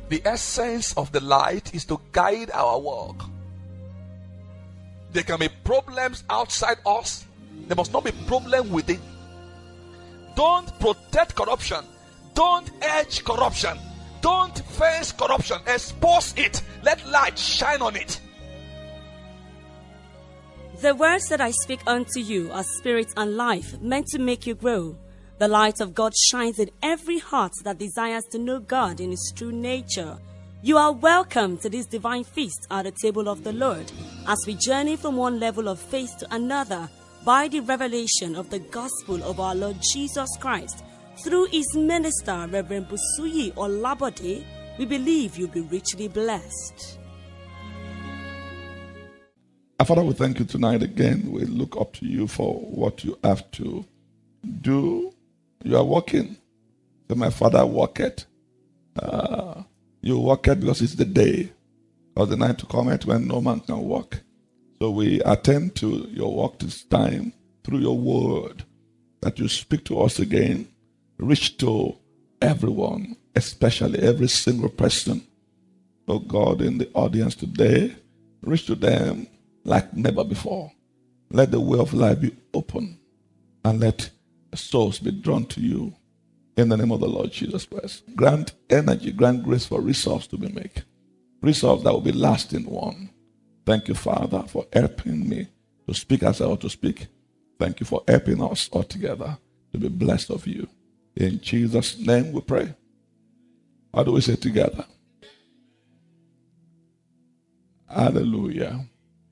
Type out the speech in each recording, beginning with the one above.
The essence of the light is to guide our walk. There can be problems outside us. There must not be problem within. Don't protect corruption. Don't edge corruption. Don't face corruption. Expose it. Let light shine on it. The words that I speak unto you are spirit and life, meant to make you grow. The light of God shines in every heart that desires to know God in His true nature. You are welcome to this divine feast at the table of the Lord, as we journey from one level of faith to another by the revelation of the gospel of our Lord Jesus Christ. Through His minister, Reverend Busuyi Olabode, we believe you'll be richly blessed. Our Father, we thank you tonight again. We look up to you for what you have to do. You are working. So my Father worketh. You worketh because it's the day, or the night to come at when no man can work. So we attend to your work this time through your word, that you speak to us again, reach to everyone, especially every single person, oh God, in the audience today. Reach to them like never before. Let the way of life be open, and let souls be drawn to you in the name of the Lord Jesus Christ. Grant energy, grant grace for resolves to be made. Resolves that will be lasting one. Thank you, Father, for helping me to speak as I ought to speak. Thank you for helping us all together to be blessed of you. In Jesus' name we pray. How do we say together? Hallelujah.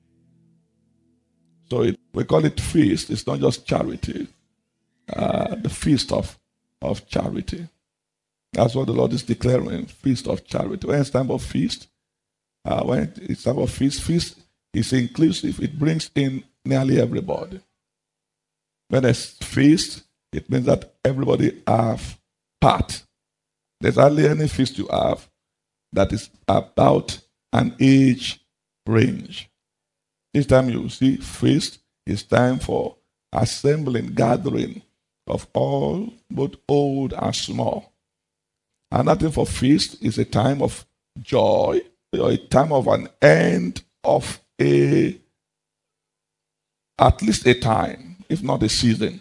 So we call it feast. It's not just charity. The feast of charity. That's what the Lord is declaring, feast of charity. When it's time of feast, when it's time of feast is inclusive. It brings in nearly everybody. When it's feast, it means that everybody have part. There's hardly any feast you have that is about an age range. Each time you see feast, it's time for assembling, gathering of all, both old and small. Another thing for feast is a time of joy, or a time of an end of at least a time, if not a season.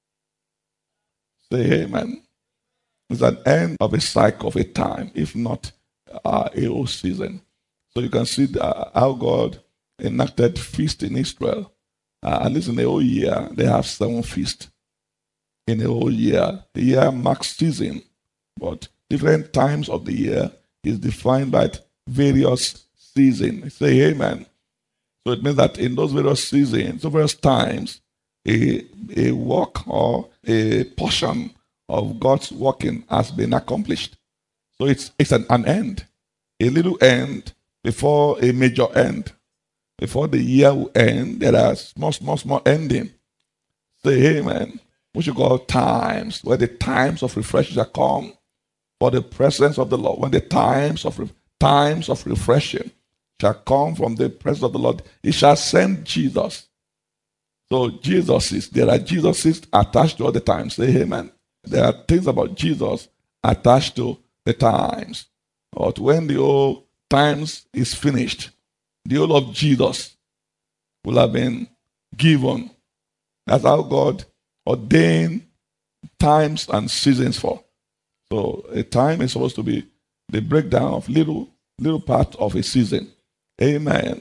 Say amen. It's an end of a cycle of a time, if not a whole season. So you can see how God enacted feast in Israel. At least in a whole year, they have 7 feasts. In a whole year. The year marks season, but different times of the year is defined by various seasons. Say amen. So it means that in those various seasons, various times, a work or a portion of God's working has been accomplished. So it's an end. A little end before a major end. Before the year will end, there are small ending. Say amen. Which you call times, where the times of refreshing shall come for the presence of the Lord. When the times of refreshing shall come from the presence of the Lord, He shall send Jesus. So there are Jesuses attached to all the times. Say amen. There are things about Jesus attached to the times. But when the old times is finished, the whole of Jesus will have been given. That's how God ordained times and seasons for. So a time is supposed to be the breakdown of little part of a season. Amen.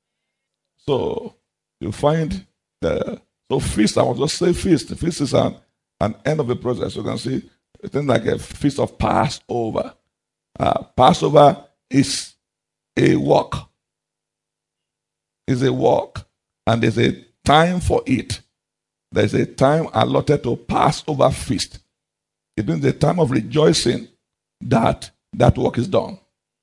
So you find so feast, I want to say feast. Feast is an end of a process. You can see things like a feast of Passover. Passover is a walk. It's a walk. And there's a time for it. There's a time allotted to Passover feast. It means the time of rejoicing that work is done.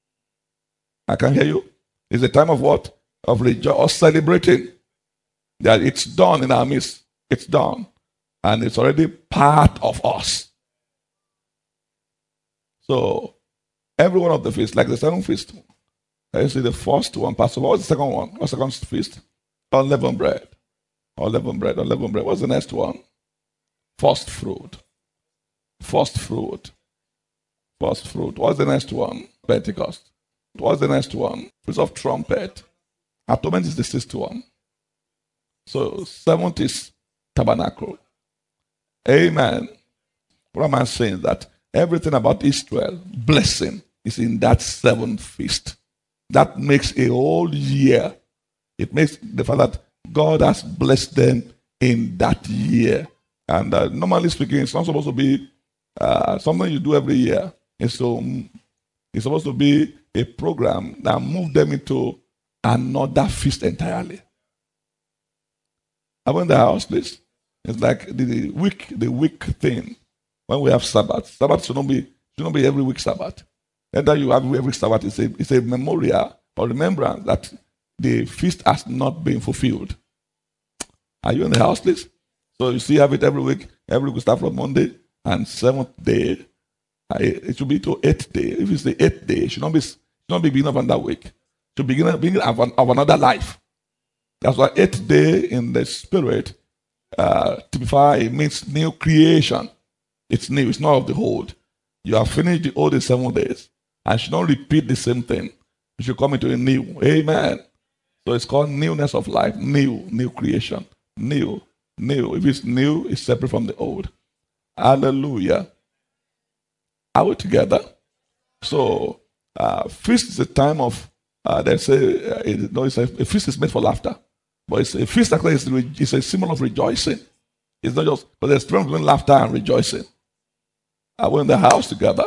I can hear you. It's a time of what? Of rejoicing or celebrating that it's done in our midst. It's done. And it's already part of us. So, every one of the feasts, like the second feast, you see the first one, Passover. What's the second one? What's the second feast? Unleavened bread. Unleavened bread. What's the next one? First fruit. First fruit. What's the next one? Pentecost. What's the next one? Feast of Trumpet. Atonement is the sixth one. So seventh is Tabernacle. Amen. What am I saying? That everything about Israel, blessing, is in that seventh feast. That makes a whole year. It makes the fact that God has blessed them in that year. And normally speaking, it's not supposed to be something you do every year. And so it's supposed to be a program that moves them into another feast entirely. I went to the house, please. It's like the week thing. When we have Sabbath, Sabbath should not be every week Sabbath. And that you have every Sabbath it's a memorial or remembrance that the feast has not been fulfilled. Are you in the house, please? So you see, have it every week. Every week we start from Monday, and seventh day, it should be to eighth day. If it's the eighth day, it should not be beginning of another week. It should be beginning of another life. That's why eighth day in the spirit typify, it means new creation. It's new, it's not of the old. You have finished the old in 7 days, and should not repeat the same thing. You should come into a new. Amen. So it's called newness of life, new creation, new. If it's new, it's separate from the old. Hallelujah. Are we together? So, feast is a time of, they say, a feast is made for laughter. But it's a feast actually is a symbol of rejoicing. It's not just, but there's difference between laughter and rejoicing. Are we in the house together?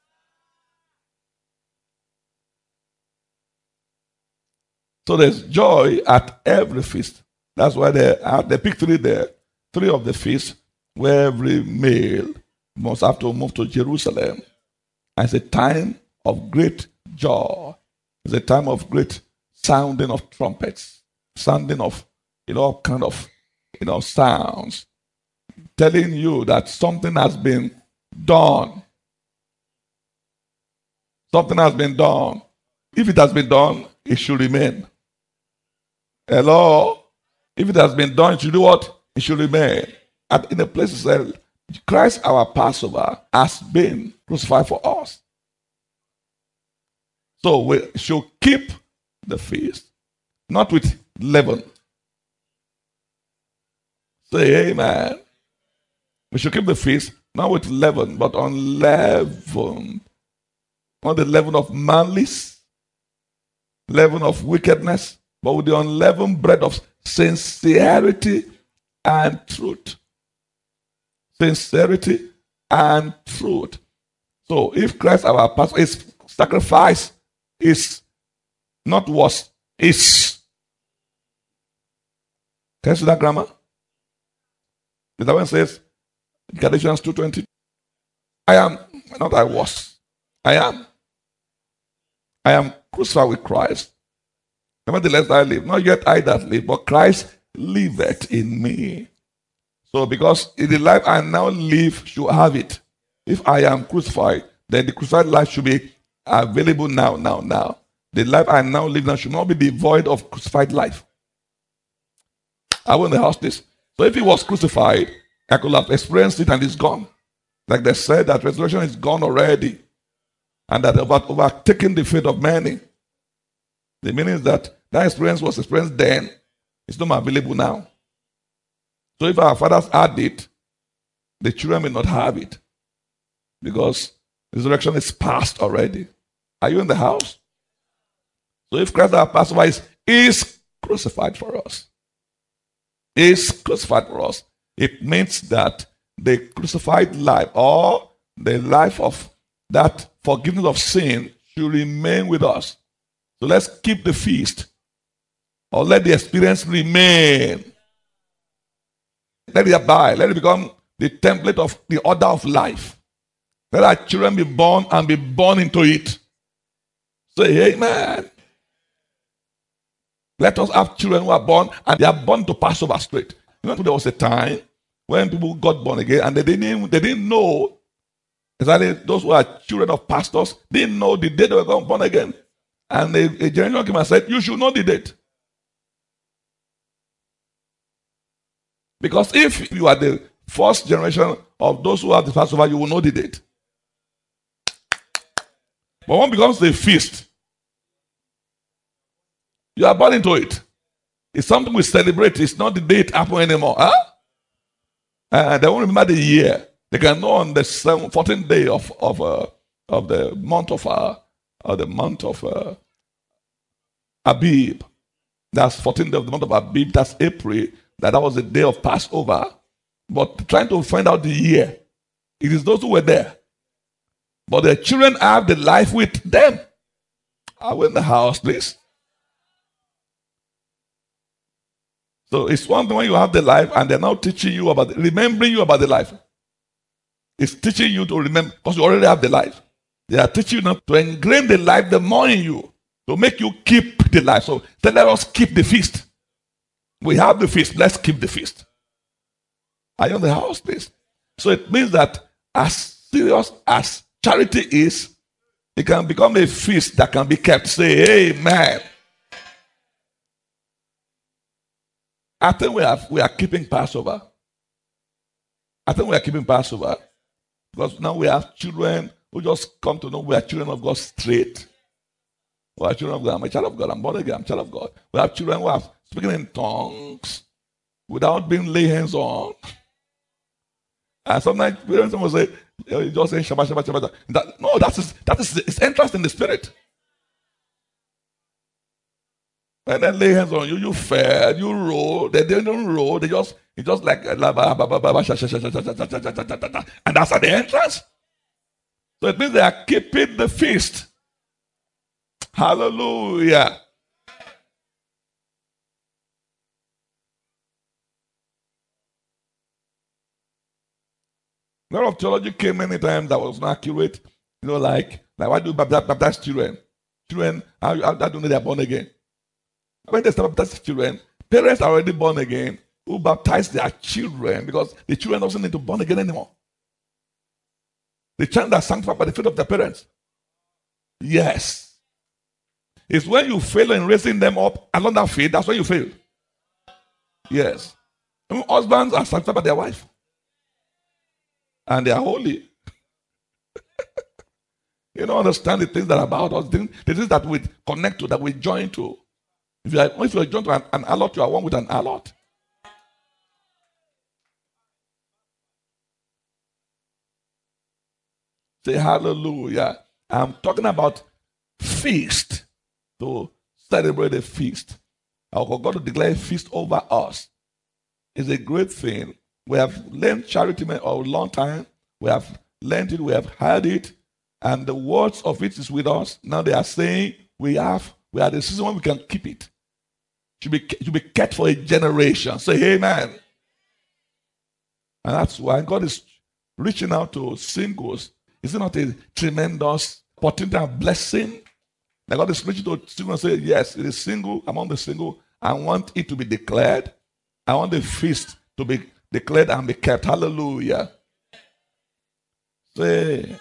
So there's joy at every feast. That's why they pick three there. 3 of the feasts where every male must have to move to Jerusalem. And it's a time of great joy. It's a time of great sounding of trumpets, sounding of all kind of sounds, telling you that something has been done. Something has been done. If it has been done, it should remain. Hello? If it has been done, it should do what? It should remain. And in the place where Christ, our Passover, has been crucified for us. So we should keep the feast, not with leaven. Say amen. We should keep the feast, not with leaven, but unleavened. Not the leaven of malice, leaven of wickedness, but with the unleavened bread of sincerity and truth. Sincerity and truth. So if Christ our Passover, his sacrifice is not was, is. Can you see that grammar? The one says, Galatians 2:20, I am, not I was, I am. I am crucified with Christ. Nevertheless, I live. Not yet I that live, but Christ liveth in me. So, because in the life I now live, should have it. If I am crucified, then the crucified life should be available now. The life I now live now should not be devoid of crucified life. I want the house this. So, if he was crucified, I could have experienced it and it's gone. Like they said, that resurrection is gone already. And that overtaking the faith of many. The meaning is that experience was experienced then. It's not available now. So if our fathers had it, the children may not have it. Because resurrection is past already. Are you in the house? So if Christ our Passover is crucified for us, it means that the crucified life or the life of that forgiveness of sin should remain with us. So let's keep the feast, or let the experience remain. Let it abide. Let it become the template of the order of life. Let our children be born and be born into it. Say amen. Let us have children who are born and they are born to Passover straight. There was a time when people got born again and they didn't know. Exactly, those who are children of pastors didn't know the day they were born again. And a generation came and said, you should know the date. Because if you are the first generation of those who have the Passover, you will know the date. But when it becomes a feast, you are born into it. It's something we celebrate. It's not the day it happened anymore. Huh? They won't remember the year. They can know on the 14th day of the month of Abib. That's 14th day of the month of Abib. That's April. That was the day of Passover. But trying to find out the year, it is those who were there. But their children have the life with them. Are we in the house, please? So it's one thing when you have the life and they're now teaching you about, remembering you about the life. It's teaching you to remember because you already have the life. They are teaching you now to engrain the life the more in you, to make you keep the life. So let us keep the feast. We have the feast. Let's keep the feast. Are you in the house, please? So it means that as serious as charity is, it can become a feast that can be kept. Say amen. I think we are keeping Passover. Because now we have children who just come to know we are children of God straight. We are children of God. I'm a child of God. I'm born again. I'm a child of God. We have children who are speaking in tongues without being laid hands on. And sometimes parents will say, you just say Shabbat, Shabbat, Shabbat. No, that is its entrance in the spirit. And then lay hands on you, you fell, you roll. They don't roll, it's just like and that's at the entrance. So it means they are keeping the feast. Hallelujah. A lot of theology came many times that was not accurate. Like why do you baptize children? Children, how do they are born again? When they start baptizing children, parents are already born again who baptize their children because the children doesn't need to be born again anymore. The children are sanctified by the faith of their parents. Yes. It's when you fail in raising them up along that faith, that's when you fail. Yes. Husbands are sanctified by their wife. And they are holy. You don't understand the things that are about us, the things that we connect to, that we join to. If you are joined to an allot, you are one with an allot. Say hallelujah. I'm talking about feast. To celebrate a feast. Our God to declare a feast over us is a great thing. We have learned charity for a long time. We have learned it. We have heard it. And the words of it is with us. Now they are saying we are the season when we can keep it. Should be kept for a generation. Say amen. And that's why God is reaching out to singles. Is it not a tremendous opportunity and blessing? That God is reaching to singles and say, yes, it is single among the single. I want it to be declared. I want the feast to be declared and be kept. Hallelujah. Say.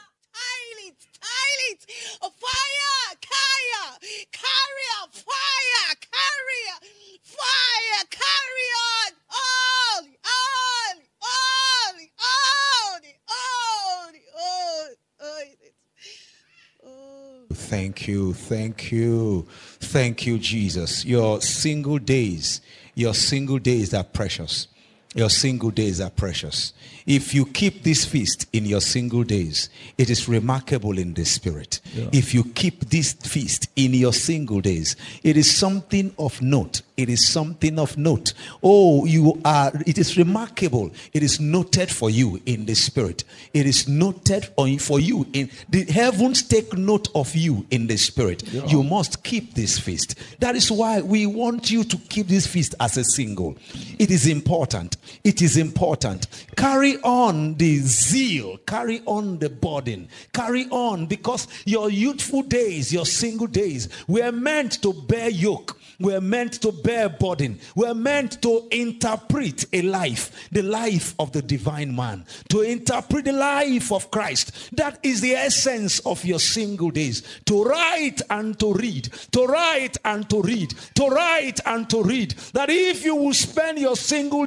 Thank you, Jesus. Your single days are precious. Your single days are precious. If you keep this feast in your single days, it is remarkable in the spirit. Yeah. If you keep this feast in your single days, it is something of note. It is something of note. It is remarkable. It is noted for you in the spirit. It is noted for you in the heavens. Take note of you in the spirit. Yeah. You must keep this feast. That is why we want you to keep this feast as a single. It is important. It is important. Carry on the zeal. Carry on the burden. Carry on, because your youthful days, your single days, were meant to bear yoke. We're meant to bear burden. We're meant to interpret a life, the life of the divine man, to interpret the life of Christ. That is the essence of your single days. To write and to read, to write and to read, to write and to read. That if you will spend your single years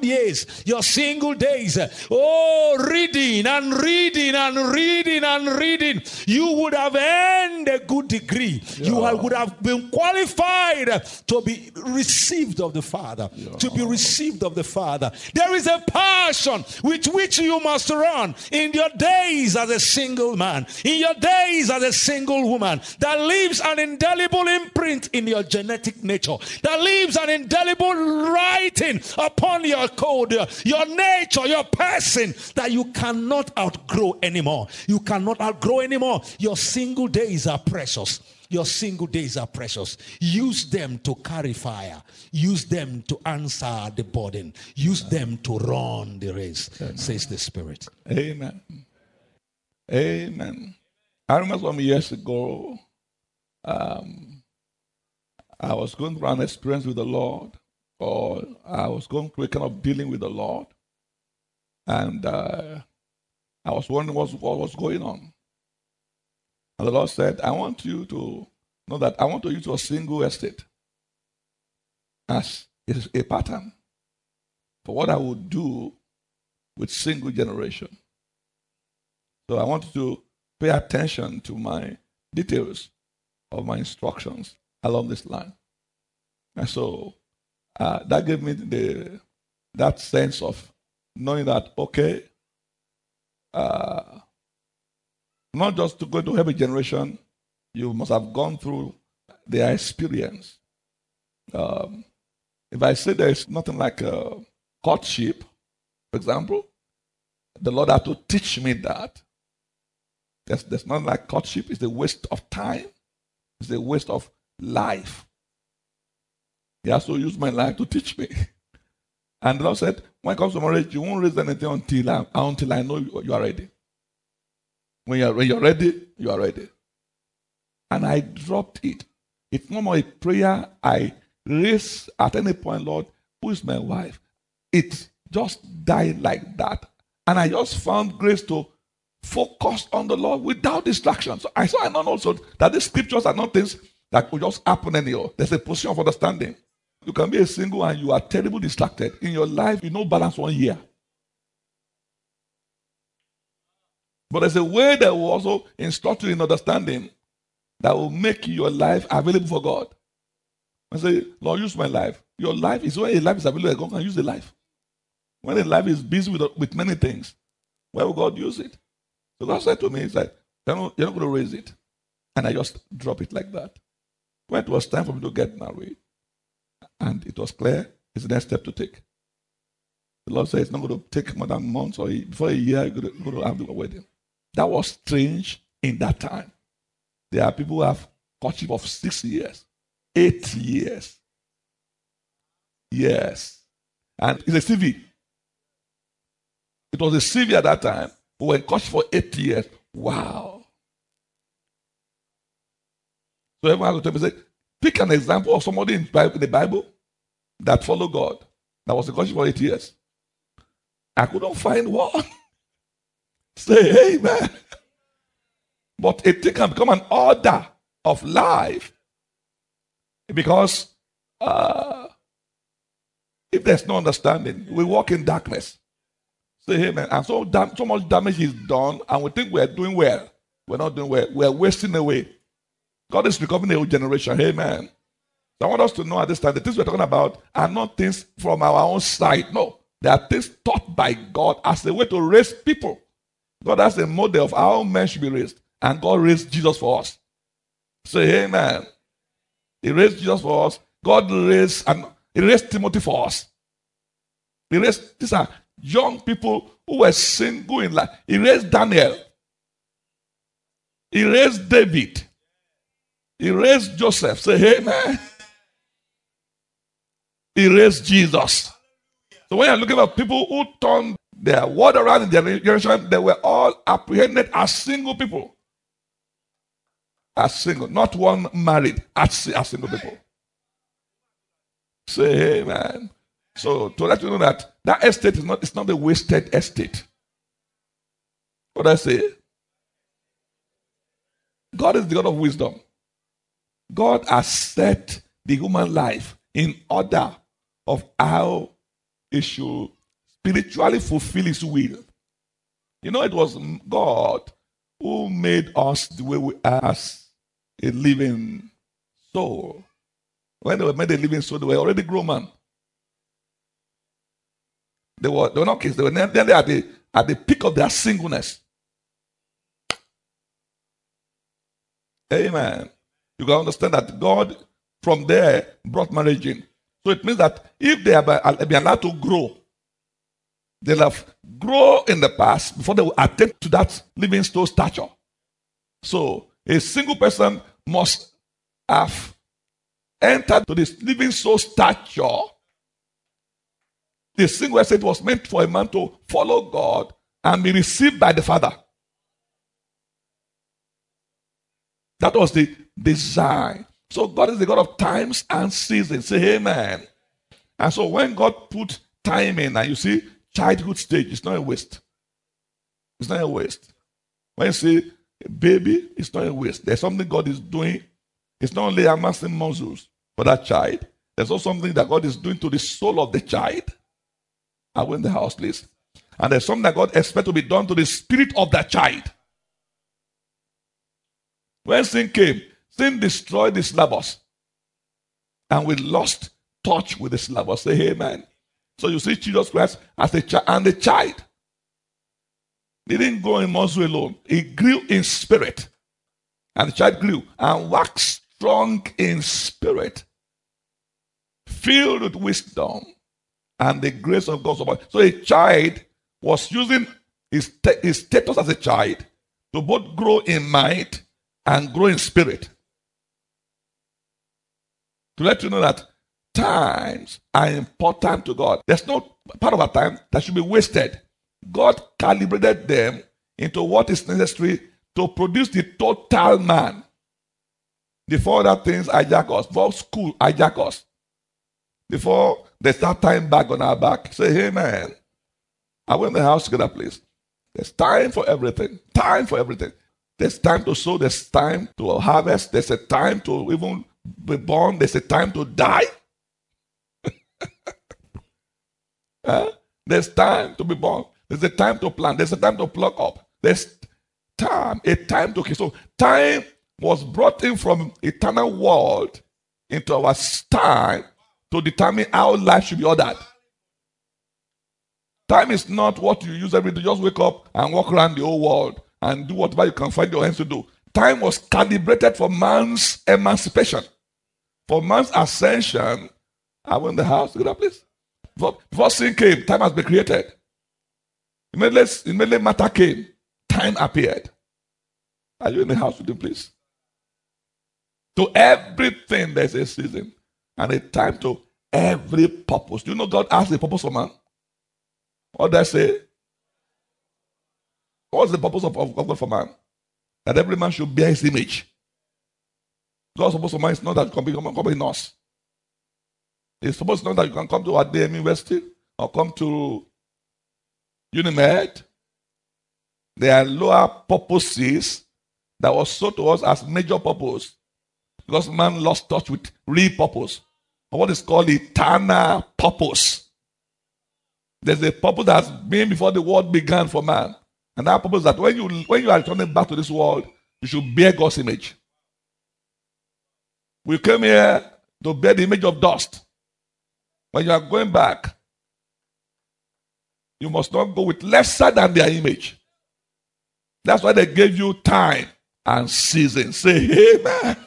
days, your single days, reading and reading and reading and reading, you would have earned a good degree. Yeah. You would have been qualified to be received of the Father. Yeah. To be received of the Father. There is a passion with which you must run in your days as a single man, in your days as a single woman, that leaves an indelible imprint in your genetic nature, that leaves an indelible writing upon your code, your nature, your person, that you cannot outgrow anymore. You cannot outgrow anymore. Your single days are precious. Your single days are precious. Use them to carry fire. Use them to answer the burden. Use them to run the race, says the Spirit. Amen. Amen. I remember some years ago, I was going through an experience with the Lord, or I was going through a kind of dealing with the Lord, and I was wondering what was going on. And the Lord said, I want you to know that I want to use your single estate as a pattern for what I would do with single generation. So I want you to pay attention to my details of my instructions along this line. And so that gave me that sense of knowing that, okay, not just to go to every generation, you must have gone through their experience. If I say there is nothing like courtship, for example, the Lord had to teach me that. There's nothing like courtship. It's a waste of time. It's a waste of life. He has to use my life to teach me. And the Lord said, when it comes to marriage, you won't raise anything until I know you are ready. When you're ready, you are ready. And I dropped it. It's no more a prayer I raise at any point, Lord, who is my wife? It just died like that. And I just found grace to focus on the Lord without distraction. So I know also that the scriptures are not things that will just happen anyhow. There's a position of understanding. You can be a single and you are terribly distracted. In your life, you know balance 1 year. But there's a way that will also instruct you in understanding that will make your life available for God. I say, Lord, use my life. Your life is when a life is available, God can use the life. When a life is busy with many things, where will God use it? So God said to me, He's like, you're not going to raise it. And I just drop it like that. When it was time for me to get married, and it was clear, it's the next step to take. The Lord said it's not going to take more than months or before a year, you're going to have the wedding. That was strange in that time. There are people who have courtship of 6 years, 8 years. Yes. And it's a CV. It was a CV at that time. We were in courtship for 8 years. Wow. So everyone has to tell me, say, pick an example of somebody in the Bible that followed God, that was in courtship for 8 years. I couldn't find one. Say amen. But it can become an order of life because if there's no understanding, we walk in darkness. Say amen. And so much damage is done, and we think we're doing well. We're not doing well. We're wasting away. God is becoming a new generation. Amen. So I want us to know at this time the things we're talking about are not things from our own side. No. They are things taught by God as a way to raise people. God has a model of how men should be raised. And God raised Jesus for us. Say amen. He raised Jesus for us. God raised Timothy for us. These are young people who were single in life. He raised Daniel. He raised David. He raised Joseph. Say amen. He raised Jesus. So when you're looking at people who turned their world around in their generation, they were all apprehended as single people. As single, not one married, as single people. Say amen. So to let you know that estate it's not a wasted estate. What I say? God is the God of wisdom. God has set the human life in order of how it should spiritually fulfill his will. You know, it was God who made us the way we are as a living soul. When they were made a living soul, they were already grown men. They were not kids. They were nearly at the peak of their singleness. Amen. You can understand that God from there brought marriage in. So it means that if they have been allowed to grow, they'll have grown in the past before they will attain to that living soul stature. So a single person must have entered to this living soul stature. The single estate was meant for a man to follow God and be received by the Father. That was the design. So God is the God of times and seasons. Say amen. And so when God put time in, and you see childhood stage, it's not a waste. It's not a waste. When you see a baby, it's not a waste. There's something God is doing. It's not only amassing muscles for that child. There's also something that God is doing to the soul of the child. I go in the house, please. And there's something that God expects to be done to the spirit of that child. When sin came, sin destroyed the syllabus. And we lost touch with the syllabus. Say amen. So you see Jesus Christ as a child, and the child, he didn't grow in muscle alone. He grew in spirit. And the child grew and waxed strong in spirit, filled with wisdom and the grace of God. So a child was using his status as a child to both grow in mind and grow in spirit. To let you know that times are important to God. There's no part of our time that should be wasted. God calibrated them into what is necessary to produce the total man. Before other things hijack us, before school hijack us, before they start tying back on our back, say amen. I went in the house together, please. There's time for everything. Time for everything. There's time to sow. There's time to harvest. There's a time to even be born. There's a time to die. There's time to be born. There's a time to plant. There's a time to pluck up. There's time, a time to kill. So time was brought in from eternal world into our time to determine how life should be ordered. Time is not what you use every day. Just wake up and walk around the whole world and do whatever you can find your hands to do. Time was calibrated for man's emancipation, for man's ascension. I went in the house together, please. Before sin came, time has been created. Immediately matter came, time appeared. Are you in the house with him, please? To everything there's a season and a time to every purpose. Do you know God has a purpose for man? What did I say? What's the purpose of God for man? That every man should bear his image. God's purpose for man is not that you can become a nurse. It's supposed to not that you can come to ADM University or come to Unimed. There are lower purposes that was sold to us as major purpose because man lost touch with real purpose, or what is called eternal purpose. There's a purpose that's been before the world began for man, and that purpose is that when you are returning back to this world, you should bear God's image. We came here to bear the image of dust. When you are going back, you must not go with lesser than their image. That's why they gave you time and season. Say amen.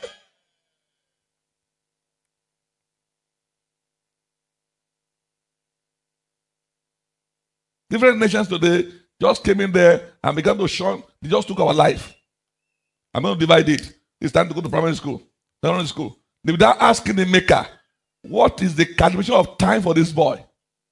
Different nations today just came in there and began to shun. They just took our life. I'm going to divide it. It's time to go to primary school, secondary school. Without asking the maker, what is the calculation of time for this boy?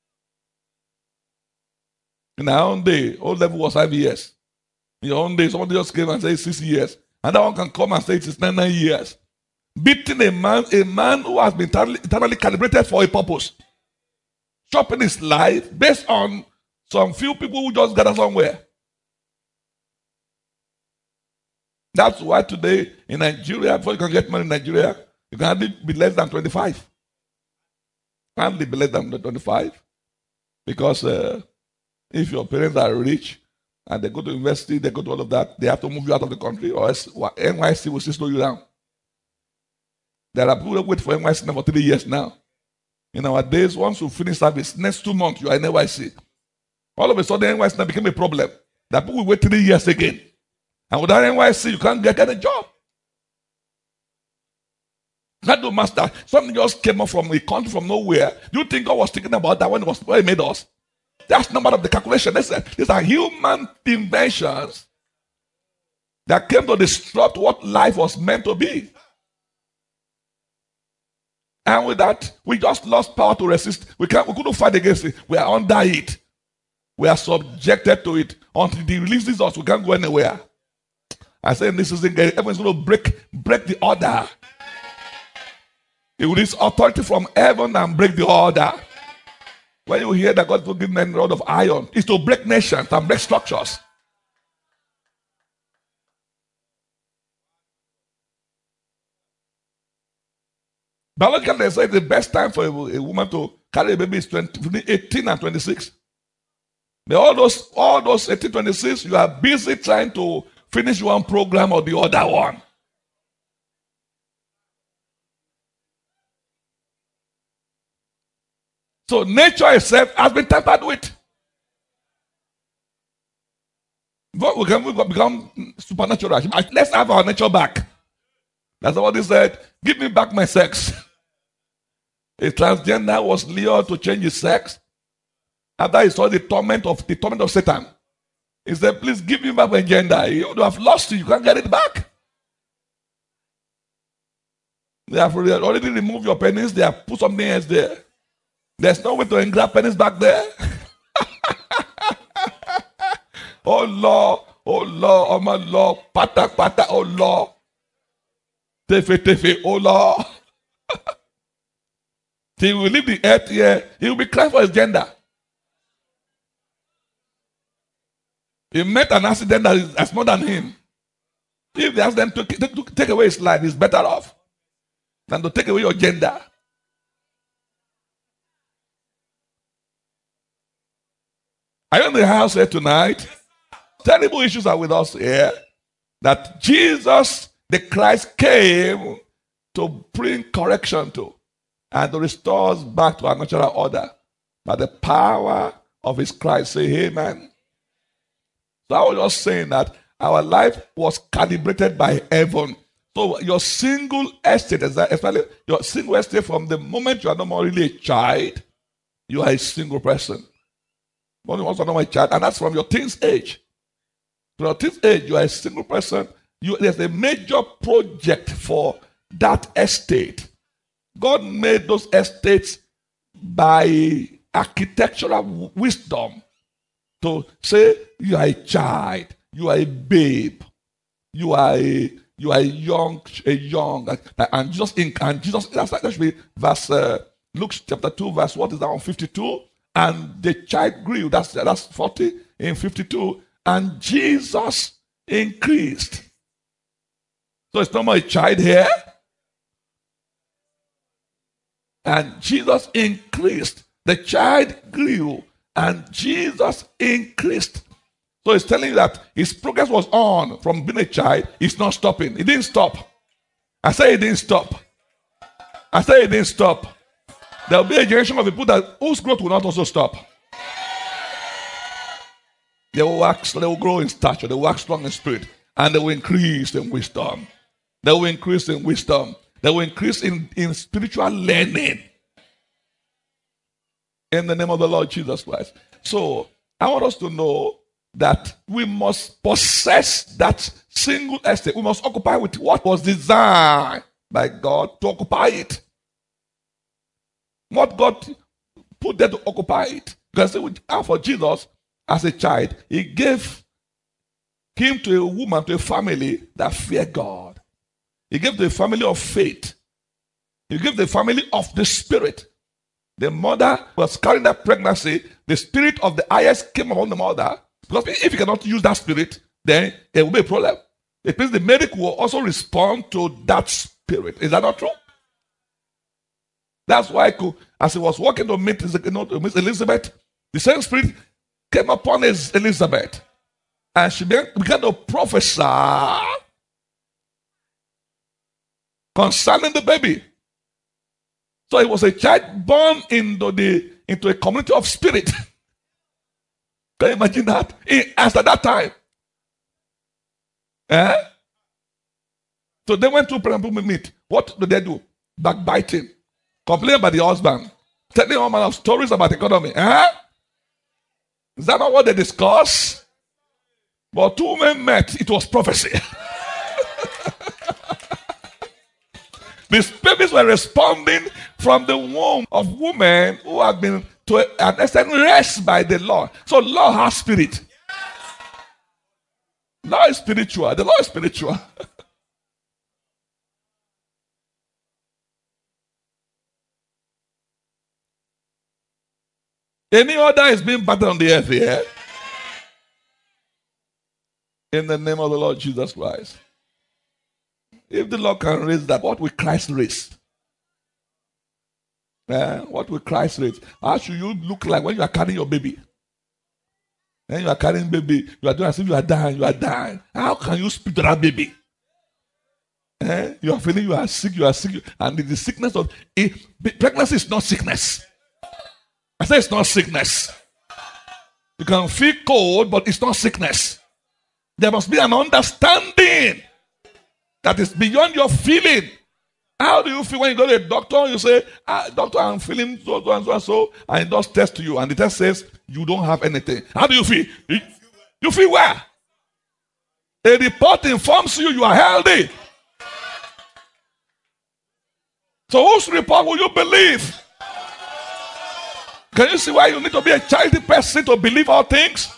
In our own day, old level was 5 years. In your own day, somebody just came and said 6 years. And that one can come and say it's 9 years. Beating a man who has been eternally calibrated for a purpose. Chopping his life based on some few people who just gather somewhere. That's why today in Nigeria, before you can get married in Nigeria, you can hardly be less than 25. Hardly be less than 25. Because if your parents are rich and they go to university, they go to all of that, they have to move you out of the country, or else NYC will still slow you down. There are people that wait for NYC now for 3 years now. In our days, once you finish service, next 2 months you are in NYC. All of a sudden, NYC now became a problem. That people will wait 3 years again. And without NYC, you can't get a job. That do master. Something just came up from a country from nowhere. Do you think God was thinking about that when He made us? That's not part of the calculation. These are human inventions that came to disrupt what life was meant to be. And with that, we just lost power to resist. We couldn't fight against it. We are under it. We are subjected to it. Until He releases us, we can't go anywhere. I say this is everyone's going to break the order. He will release authority from heaven and break the order. When you hear that God will give men a rod of iron, it's to break nations and break structures. Biologically, they say the best time for a woman to carry a baby is 18 and 26. But all those 18, 26, you are busy trying to finish one program or the other one. So nature itself has been tampered with. But we can become supernatural. Let's have our nature back. That's what He said. Give me back my sex. A transgender was lured to change his sex after he saw the torment of Satan. He said, please give me back my gender. You have lost it. You can't get it back. They have already removed your penis. They have put something else there. There's no way to engrap penis back there. Oh Lord, oh my Lord, pata, oh Lord. Tefe, oh Lord. He will leave the earth here. He will be crying for his gender. He met an accident that's more than him. If they ask them to take away his life, he's better off than to take away your gender. Are you in the house here tonight? Terrible issues are with us here. That Jesus, the Christ, came to bring correction to and to restore us back to our natural order by the power of His Christ. Say amen. So I was just saying that our life was calibrated by heaven. So your single estate, especially your single estate, from the moment you are no more really a child, you are a single person. Only once you are not a child, and that's from your teens age. From your teens age, you are a single person. There's a major project for that estate. God made those estates by architectural wisdom to say you are a child, you are a babe, you are young, and Jesus. That should be verse Luke chapter 2, verse what is that on 52? And the child grew. That's 40 in 52, and Jesus increased. So it's not more a child here. And Jesus increased. The child grew and Jesus increased. So it's telling you that his progress was on from being a child. It's not stopping. It didn't stop. I say it didn't stop. I say it didn't stop. There will be a generation of people whose growth will not also stop. They will grow in stature. They will wax strong in spirit. And they will increase in wisdom. They will increase in wisdom. They will increase in spiritual learning. In the name of the Lord Jesus Christ. So, I want us to know that we must possess that single estate. We must occupy with what was designed by God to occupy it. What God put there to occupy it. Because for Jesus, as a child, He gave him to a woman, to a family that feared God. He gave the family of faith. He gave the family of the Spirit. The mother was carrying that pregnancy. The Spirit of the highest came upon the mother. Because if you cannot use that Spirit, then there will be a problem. It means the medic will also respond to that Spirit. Is that not true? That's why, as he was walking to meet Elizabeth, The same spirit came upon Elizabeth. And she began to prophesy concerning the baby. So it was a child born into a community of spirit. Can you imagine that? As at that time. So they went to prayer meet. What did they do? Backbiting. Complaining about the husband. Telling all manner of stories about economy. Is that not what they discussed? But two men met. It was prophecy. These babies were responding from the womb of women who have been to an extent raised by the Lord. So Lord has spirit. Lord is spiritual. The Lord is spiritual. Any other is being battered on the earth here? In the name of the Lord Jesus Christ. If the Lord can raise that, what will Christ raise? What will Christ raise? How should you look like when you are carrying your baby? When you are carrying baby, you are doing as if you are dying. You are dying. How can you speak to that baby? You are feeling you are sick. And the sickness of pregnancy is not sickness. I say it's not sickness. You can feel cold, but it's not sickness. There must be an understanding that is beyond your feeling. How do you feel when you go to a doctor and you say, doctor, I'm feeling so and so and so, and it does test to you, and the test says you don't have anything. How do you feel? You feel well. A report informs you are healthy. So whose report will you believe? Can you see why you need to be a childish person to believe all things?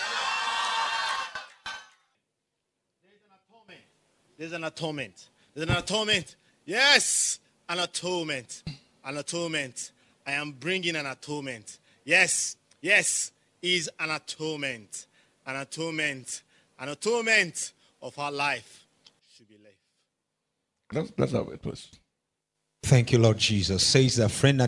There's an atonement. There's an atonement. Yes, an atonement. An atonement. I am bringing an atonement. Yes, is an atonement. An atonement. An atonement of our life should be laid. Let's have it, please. Thank you, Lord Jesus. Says the friend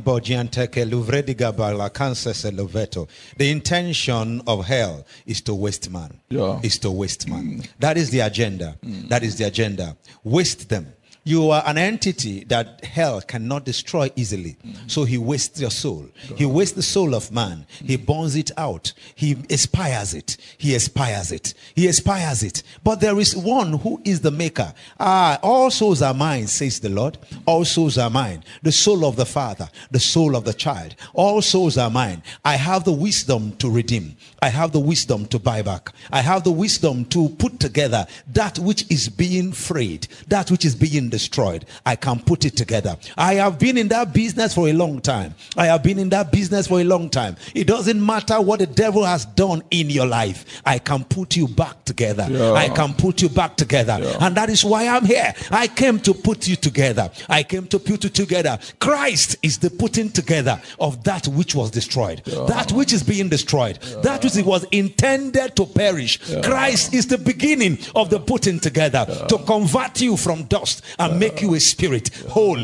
the intention of hell is to waste man. Yeah. Is to waste man. That is the agenda. That is the agenda. Waste them. You are an entity that hell cannot destroy easily. So he wastes your soul. He wastes the soul of man. He burns it out. He expires it. He expires it. He expires it. But there is one who is the maker. All souls are mine, says the Lord. All souls are mine. The soul of the Father, the soul of the child. All souls are mine. I have the wisdom to redeem. I have the wisdom to buy back. I have the wisdom to put together that which is being frayed, that which is being destroyed. I can put it together. I have been in that business for a long time. I have been in that business for a long time. It doesn't matter what the devil has done in your life. I can put you back together. Yeah. I can put you back together. Yeah. And that is why I'm here. I came to put you together. I came to put you together. Christ is the putting together of that which was destroyed. Yeah. That which is being destroyed. Yeah. That which was intended to perish. Yeah. Christ is the beginning of the putting together, to convert you from dust and make you a spirit, whole,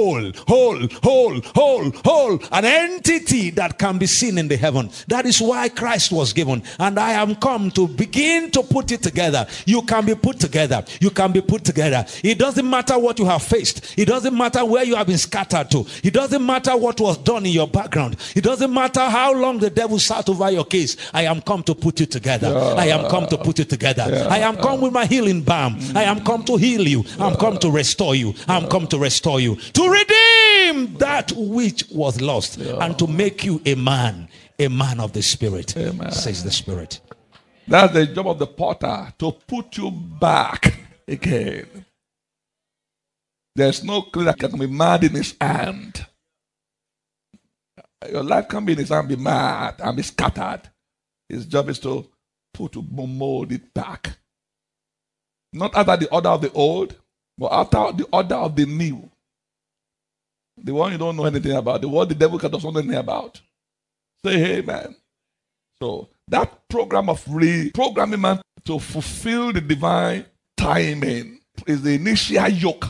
an entity that can be seen in the heaven. That is why Christ was given, and I am come to begin to put it together. You can be put together. You can be put together. It doesn't matter what you have faced. It doesn't matter where you have been scattered to. It doesn't matter what was done in your background. It doesn't matter how long the devil sat over your case. I am come to put you together. I am come to put you together. I am come with my healing balm. I am come to heal you. I'm come to restore you. I'm come to restore you, to redeem that which was lost, and to make you a man of the Spirit. Amen. Says the Spirit. That's the job of the potter, to put you back again. There's no clay that can be mad in his hand. Your life can be in his hand, be mad and be scattered. His job is to mold it back. Not after the order of the old, but after the order of the new. The one you don't know anything about, the one the devil doesn't know anything about. Say amen. So that program of reprogramming man to fulfill the divine timing is the initial yoke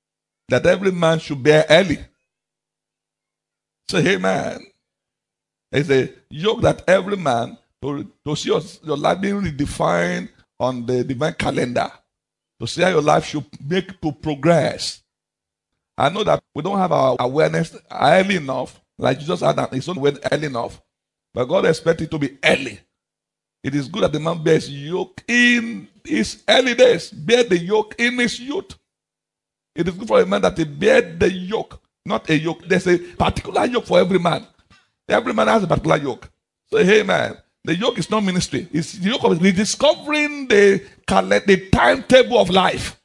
that every man should bear early. Say amen. It's a yoke that every man to see your life being redefined on the divine calendar, to see how your life should make to progress. I know that we don't have our awareness early enough, like Jesus had his own word early enough, but God expects it to be early. It is good that the man bears yoke in his early days, bear the yoke in his youth. It is good for a man that he bear the yoke, not a yoke. There's a particular yoke for every man. Every man has a particular yoke. So, hey man, the yoke is not ministry. It's the yoke of rediscovering the timetable of life.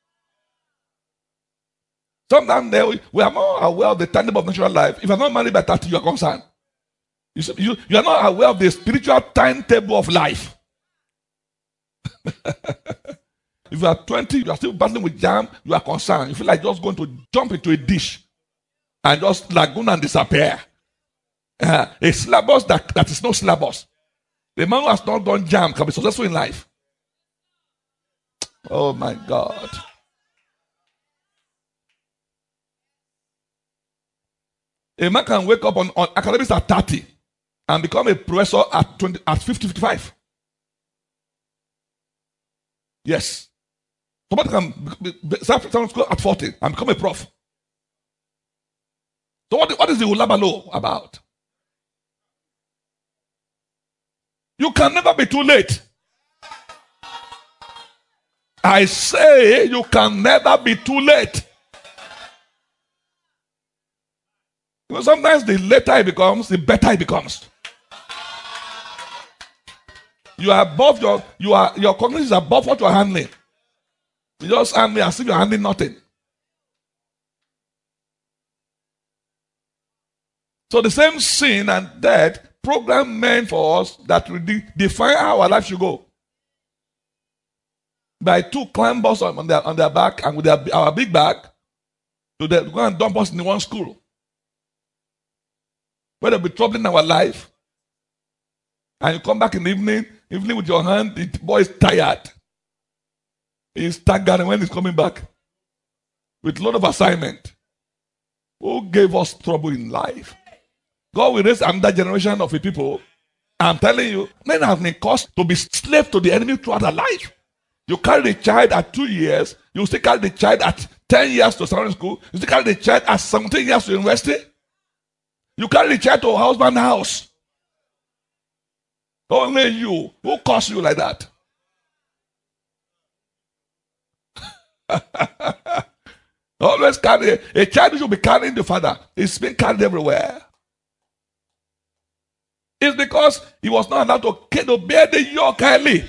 Sometimes we are more aware of the timetable of natural life. If you are not married by 30, you are concerned. You are not aware of the spiritual timetable of life. If you are 20, you are still battling with jam, you are concerned. You feel like just going to jump into a dish and just lagoon and disappear. A syllabus that is no syllabus. The man who has not done jam can be successful in life. Oh my God. A man can wake up on academics at 30 and become a professor at 50, 55. Yes. Somebody can start from school at 40 and become a prof. So what is the Ulabalo about? You can never be too late. I say you can never be too late. You know, sometimes the later it becomes, the better it becomes. You are above your cognition is above what you are handling. You just handle as if you are handling nothing. So the same sin and death program meant for us that will define how our life should go. By two climb us on their back and with our big bag to go and dump us in one school. Where they'll be troubling our life. And you come back in the evening with your hand, the boy is tired. He's staggered when he's coming back with a lot of assignment. Who gave us trouble in life? God will raise another generation of people. I'm telling you, men have been caused to be slaves to the enemy throughout their life. You carry the child at 2 years, you still carry the child at 10 years to secondary school, you still carry the child at 17 years to university. You carry the child to a husband's house. Only you. Who caused you like that? Always carry a child should be carrying the father. It's being carried everywhere. It's because he was not allowed to bear the yoke early.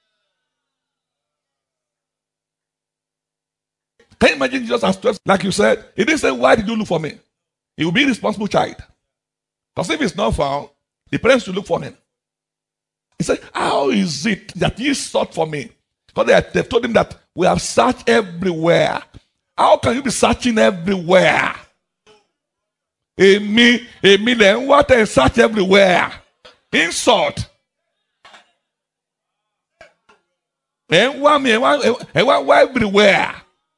Can you imagine Jesus as 12? Like you said, he didn't say, why did you look for me? He will be a responsible child. Because if he's not found, the parents will look for him. He said, how is it that you sought for me? Because they've told him that we have searched everywhere. How can you be searching everywhere? Then what and search everywhere? Insult. And one everywhere.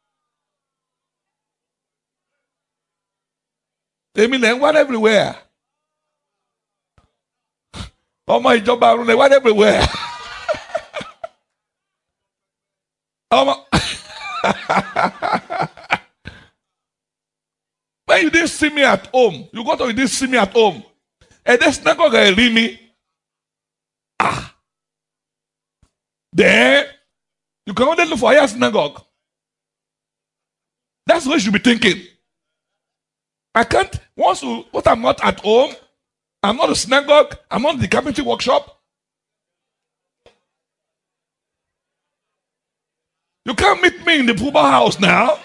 Then what everywhere? Oh my job, they went everywhere. When you didn't see me at home, you got to you didn't see me at home. And this synagogue read me. Then you can only look for your synagogue. That's what you should be thinking. I can't what I'm not at home. I'm not a synagogue. I'm not the carpentry workshop. You can't meet me in the Puba house now.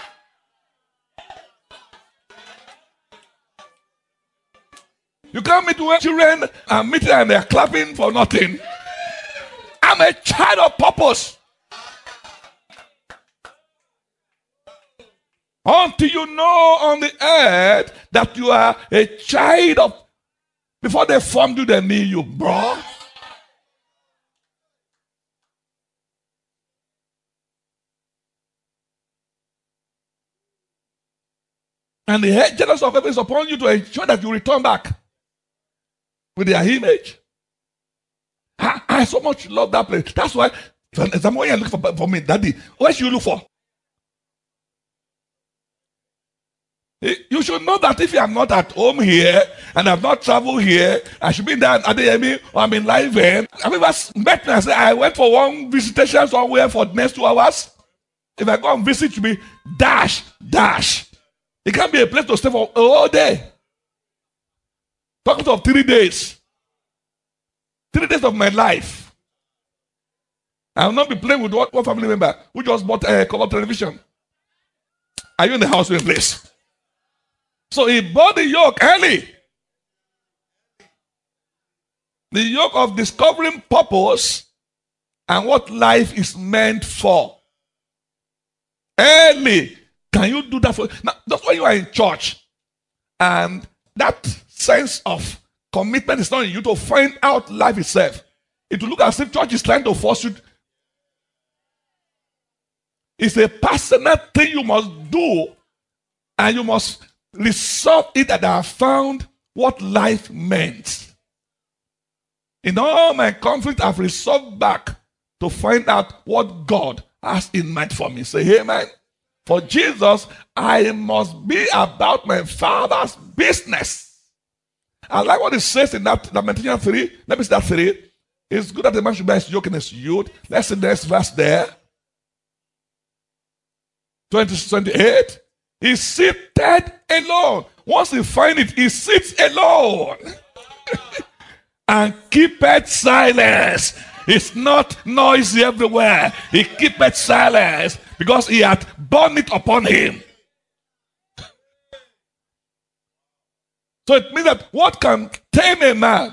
You can't meet when children are meeting and they're clapping for nothing. I'm a child of purpose. Until you know on the earth that you are a child of. Before they formed you, they knew you, bro. And the head jealous of heaven is upon you to ensure that you return back. with their image. I so much love that place. That's why, for example, when you look for me, Daddy, where should you look for? You should know that if you are not at home here and have not traveled here, I should be there at Adeyemi or I'm in Live End. I mean, met me and say, I went for one visitation somewhere for the next 2 hours. If I go and visit me, dash. It can't be a place to stay for a whole day. Talking of 3 days. 3 days of my life. I will not be playing with one family member who just bought a color television. Are you in the house with place? So he bought the yoke early. The yoke of discovering purpose and what life is meant for. Early. Can you do that for? Now, that's why you are in church. And that sense of commitment is not in you to find out life itself. It will look as if church is trying to force you. It's a personal thing you must do. And you must resolve it that I have found what life meant. In all my conflict, I've resolved back to find out what God has in mind for me. Say amen. For Jesus, I must be about my Father's business. I like what it says in that Lamentation 3. Let me see that 3. It's good that the man should bear his yoke in his youth. Let's see the next verse there. 28. He seated alone. Once he finds it, he sits alone. And keepeth silence. It's not noisy everywhere. He keepeth silence because he had borne it upon him. So it means that what can tame a man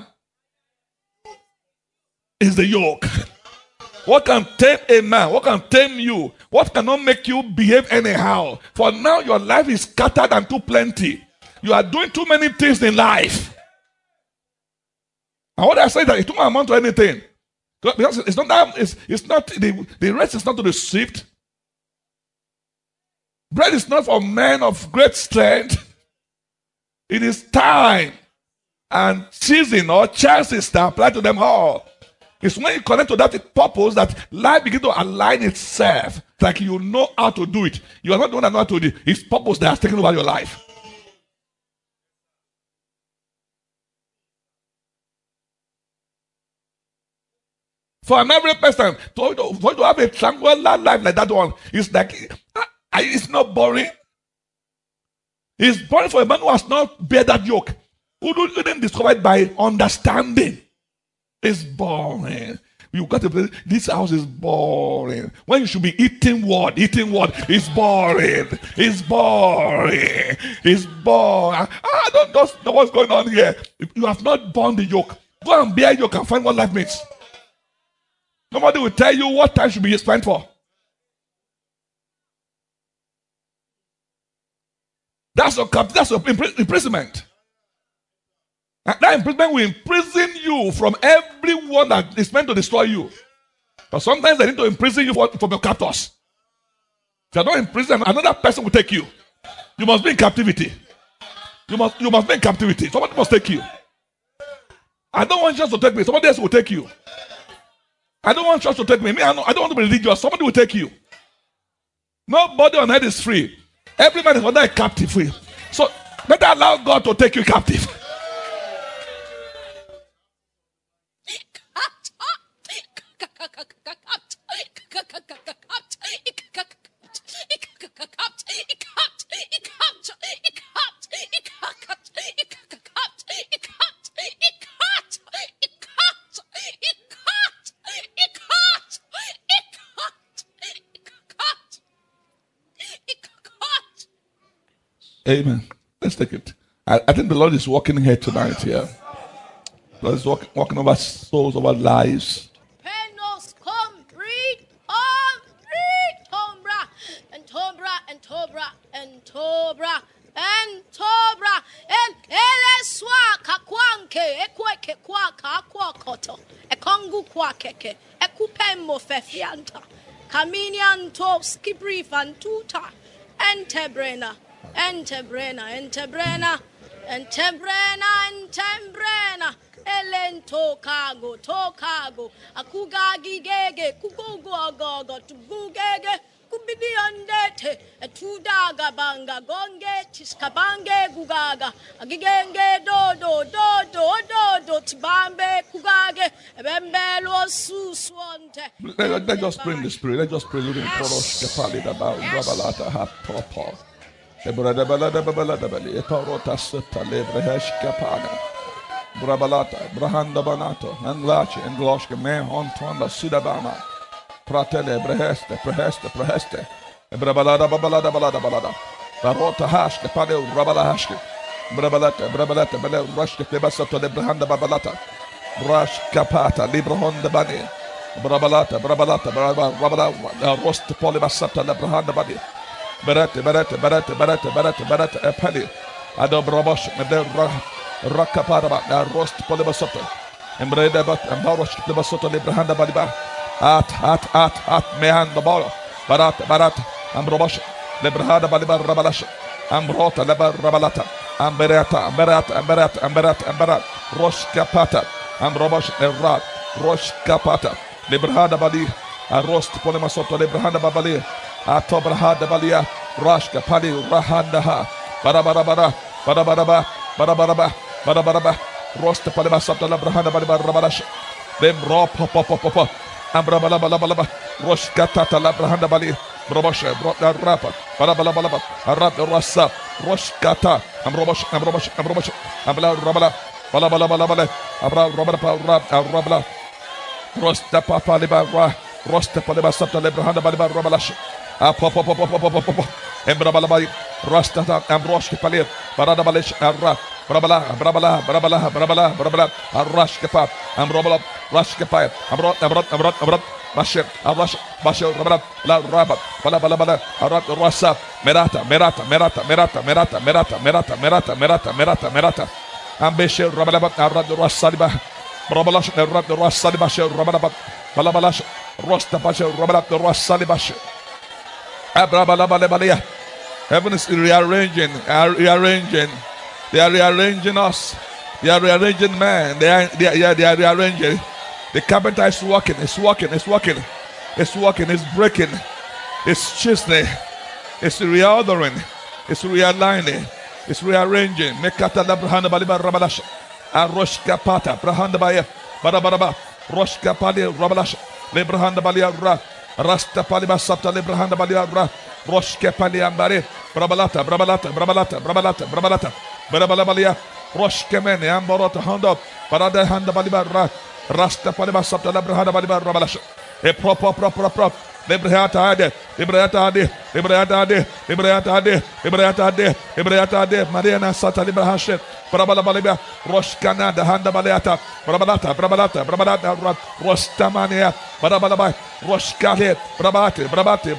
is the yoke. What can tame a man? What can tame you? What cannot make you behave anyhow? For now your life is scattered and too plenty. You are doing too many things in life. And what I say that it don't amount to anything. Because it's not that it's not the rest is not to the swift. Bread is not for men of great strength. It is time and season or chances that apply to them all. It's when you connect to that purpose that life begins to align itself. Like you know how to do it. You are not the one that knows how to do it. It's purpose that has taken over your life. For an average person, for you to have a tranquil life like that one, it's like, it's not boring. It's boring for a man who has not bear that yoke, who didn't discover it by understanding. It's boring. You got to play, this house is boring. When you should be eating what? It's boring. It's boring. It's boring. I don't know what's going on here. You have not borne the yoke. Go and bear yoke and find what life means. Nobody will tell you what time should be spent for. That's your imprisonment. And that imprisonment will imprison you from everyone that is meant to destroy you. But sometimes they need to imprison you from your captors. If you are not in prison, another person will take you. You must be in captivity. You must be in captivity. Somebody must take you. I don't want church to take me. Somebody else will take you. I don't want church to take me. I don't want to be religious. Somebody will take you. Nobody on earth is free. Every man is under a captive free. So better allow God to take you captive. Amen. Let's take it. I think the Lord is walking here tonight. Yeah. The Lord is walking over souls, over lives. Penos come, breed, on, breed, tombra, and tombra, and tobra, and tobra, and tobra, and eleswa kakwanke, ekweke kwaka kwakoto, ekongu kwakeke, ekupemo fefianta, kaminianto skibrief and tuta, entebrena. Entebrena, entebrena, entebrena, entebrena, Elento kago, tokago, akugagi gege, kugugogogo, tugugege, kubidi ondete, etudaga banga, gonge, tiskabange, gugaga, agigenge, dodo, tibambe, kugage, ebembelo, suswante. Let's just pray in the spirit. Let's just pray. Rabalata ha proper. Brabalata, Brahanda Banato, Anglache, Engloshke, Mehon, Tonda, Sidabama, Pratele, Preheste, Brabalada, Balada, Barota Hashke, Padel, Rabala Hashke, Brabalata, Bele, Rushke, Lebasato, Brahanda Babalata, Rush Capata, Librahon the Bani, Brabalata, Rabala, Rost Polibasata, Lebrahanda Bani, Berete, Epeli, Adobrabosh, Medel Rakaparaba, Rost Polibasoto, and Breda, and Barosh, the Basoto, Librahanda Badiba, at, Mehan, the Bala, Barat, and Robosh, Librahada Badiba Rabalash, and Brota, Leba Rabalata, and Berat, Rosh Capata, and Robosh, and Rat, Rosh Capata, Librahada Badi, and Rost Polimasoto, Librahanda Babali, Atobrahada Balia, Rosh Capadi, Rahandaha, Barabaraba, Rosta Palaba Saptala Brahana Baliba Rabalash, them raw pop, Ambrabalabalaba, Rosh Katata La Brahanda Bali, Brobosha, Brotna Rapa, Balabalaba, Arab Rasa, Rosh Kata, Ambrobosh, Ambla Rabala, Balabalabala, Abra Rabala, Rosta Papa Liba, Rosta Paleba Saptala Brahanda Baliba Rabalash, Embrabalabai, Rasta, Ambrosh Palir, Baradabalish, Arab. Brabala, Rush Kapa, Ambrobala, Rush Kapa, Ambrot, Bashir, Rabat, La Rabat, Balabala, Arat Rasa, Merata, Ambashe, Rabalabat, Arad Rasaliba, Brabalash, Arad Rasalibash, Rabalabat, Balabalash, Rosta Basha, Rabat, Rasalibash, Abrabalabalea. Heaven is rearranging. They are rearranging us. They are rearranging man. They are rearranging. The carpenter is working. It's working. It's breaking. It's chiseling. It's reordering. It's realigning. It's rearranging. Mekata la brahanda baliba rabalash. And rosh kapata brahanda baya barabaraba. Rosh kapali rabalash. Le brahanda balia ra. Rasta paliba sapta le brahanda balia ra. Rosh kapali ambare. Brabalata. Barabalia, Rosh Kemene, Amborota, Hondo, Parada Handa Baliba, Rasta Paliba Sapta Labrahada Baliba Rabalash, a prop, Librata Ade, Mariana Sata Librahashe, Barabalabaliba, Rosh Canada, Handa Baleata, Brabalata, Rostamania, Barabalabai, Rosh Kale, Brabate,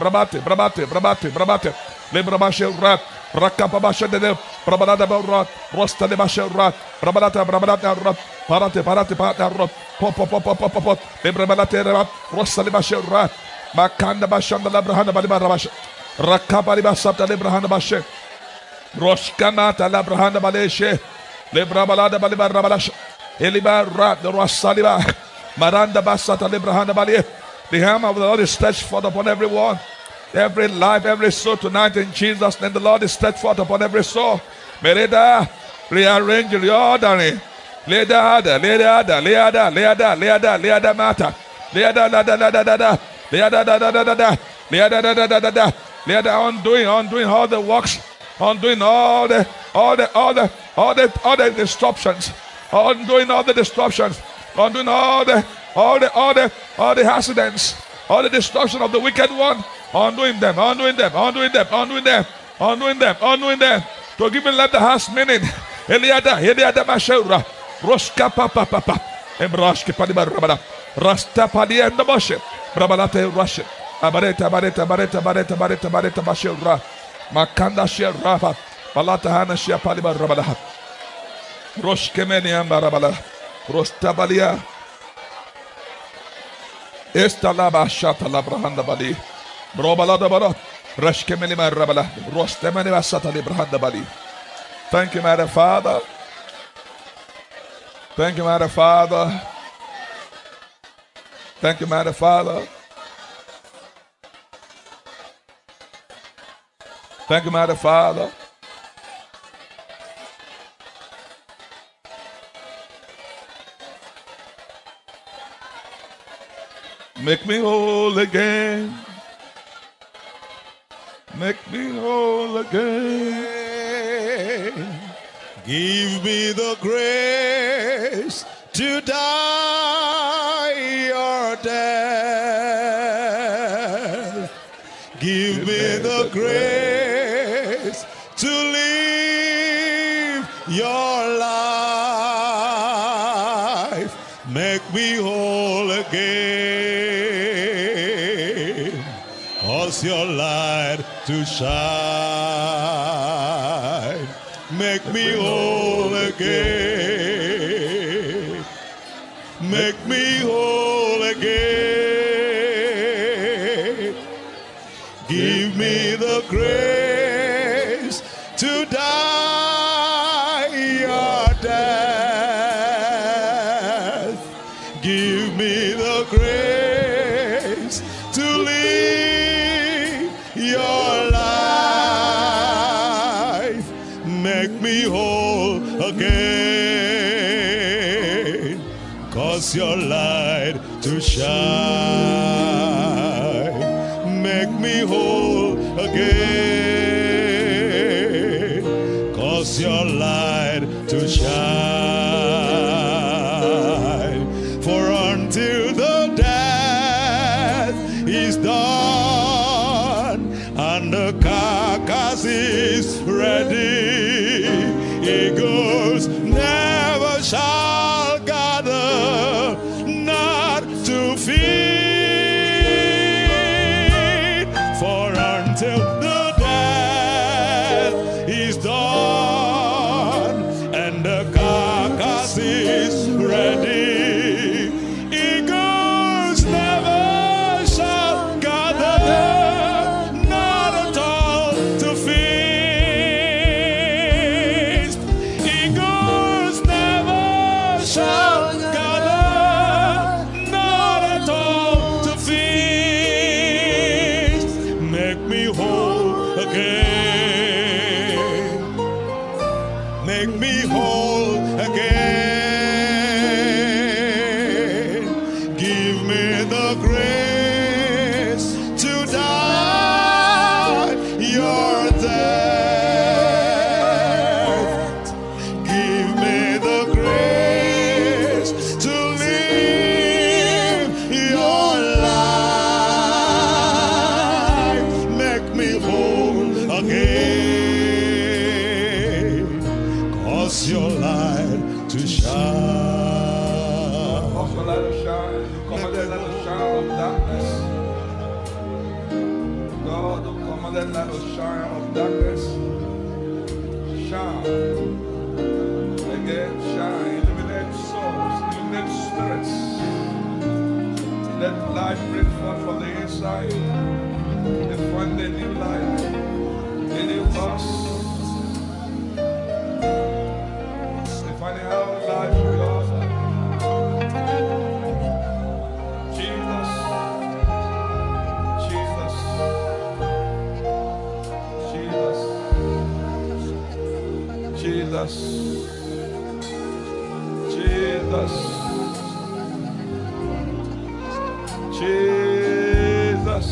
Librabashe Rat. Rakapabasha de Brabalada Rat, Rosta de Basha Rat, Brabalata Rat, Parate Rat, Pop, Librabalate Rat, Rosta de Basha Rat, Makanda Bashanda Labrahana Baliba, Rakapaliba Sapta Librahana Bashe, Roshkanata Labrahana Baleshe, Librabalada Baliba Rabalash, Eliba Rat, the Rosaliba, Maranda Basata Librahana Balie, the hand of the Lord is stretched forth upon everyone. Every life, every soul tonight in Jesus' name, the Lord is stretched forth upon every soul. Mereda, rearrange, reordering. Leada mata. Leada undoing all the works, undoing all the disruptions, undoing all the disruptions, undoing all the accidents, all the destruction of the wicked one. Undoing them, to give him let the house meaning. Eliada Mashaura, Roshka Papa, Embrashke Padiba Rabada, Rasta Padi and the Bashe, Brabalate Russia, Abareta Bashura, Makanda Shia Rafa, Balata Hana Shia Padiba Rabada, Roshkemeni and Barabala, Rostabalia, Estalaba Shata Labrahanda Bali. Brobalada Bara, Rashkemeni Marabala, Rostemani Vasata Librahanda Bali. Thank you, Mother Father. Thank you, mighty Father. Thank you, mighty Father. Thank you, mighty Father. Make me whole again. Make me whole again. Give me the grace to die your death. Give me the grace to live your life. Make me whole again. Cause your light to shine. Make me whole again. Make me whole again. Give me the grace to die your death. Give me the grace to live your life. Make me whole again. Cause your light to shine. Make me whole again. Cause your light to shine. For until the death is done and the carcass is ready, eagles never shall gather, not to feed. For until the death is done and the carcass is ready, eagles never shall gather, not at all to feast. Eagles never shall gather, not at all to feast. Make me whole again. Make me whole again. Give me the grace to die your death. Give me the grace to live your life. Make me whole again. Cause your light to shine. Cause the light to shine. Come and let the shine of darkness. God, come and let the shine of darkness. Shine. Again, shine. Illuminate souls. Illuminate spirits. Let light break forth from the inside. And find a new life. A new us. Finding out life with us. Jesus, Jesus, Jesus, Jesus, Jesus, Jesus.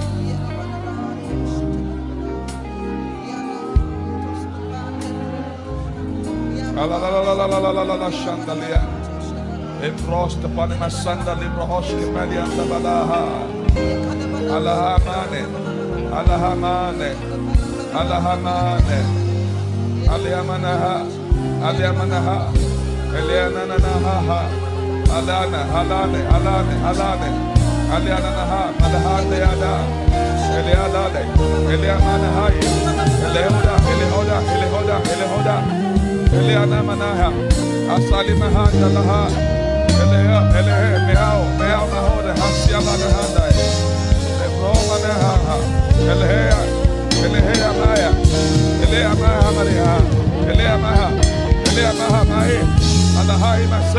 La shandalia. Eprosta panima sanda librohoshki malianda balaha. Alahamane. Alahamane. Alahamane. Aliamanaha. Aliamanaha. Eliananaha. Alana. Alane. Alane. Alane. Aliananaha. Alahade ada. Eliadade. Eliamanahai. Elehoda. Elehoda. Elehoda. Elehoda. Eliana manaha, asalimaha dalaha, eleha, elehe, meao, meao mahoda, hasiala nahanda, ebroma naha, eleha, eleha maya, eleha maha mariha, eleha maha mahi, alahai masa.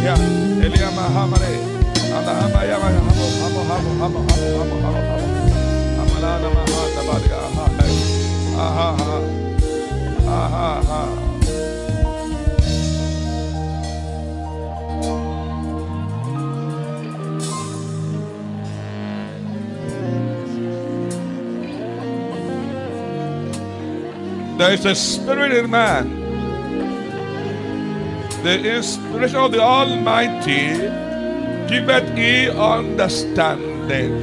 There is a spirit in man. The inspiration of the Almighty giveth ye understanding.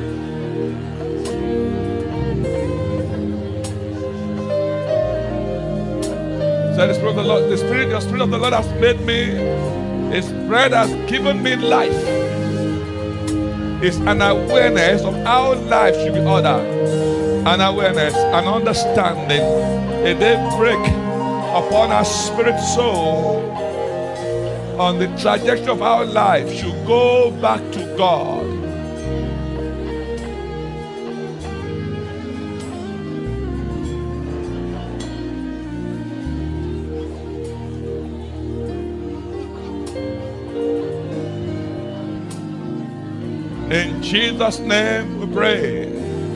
So the Spirit of the Lord, the Spirit of the Lord has made me. His bread has given me life. It's an awareness of how life should be ordered. An awareness, an understanding. A daybreak upon our spirit soul on the trajectory of our life should go back to God. In Jesus' name we pray.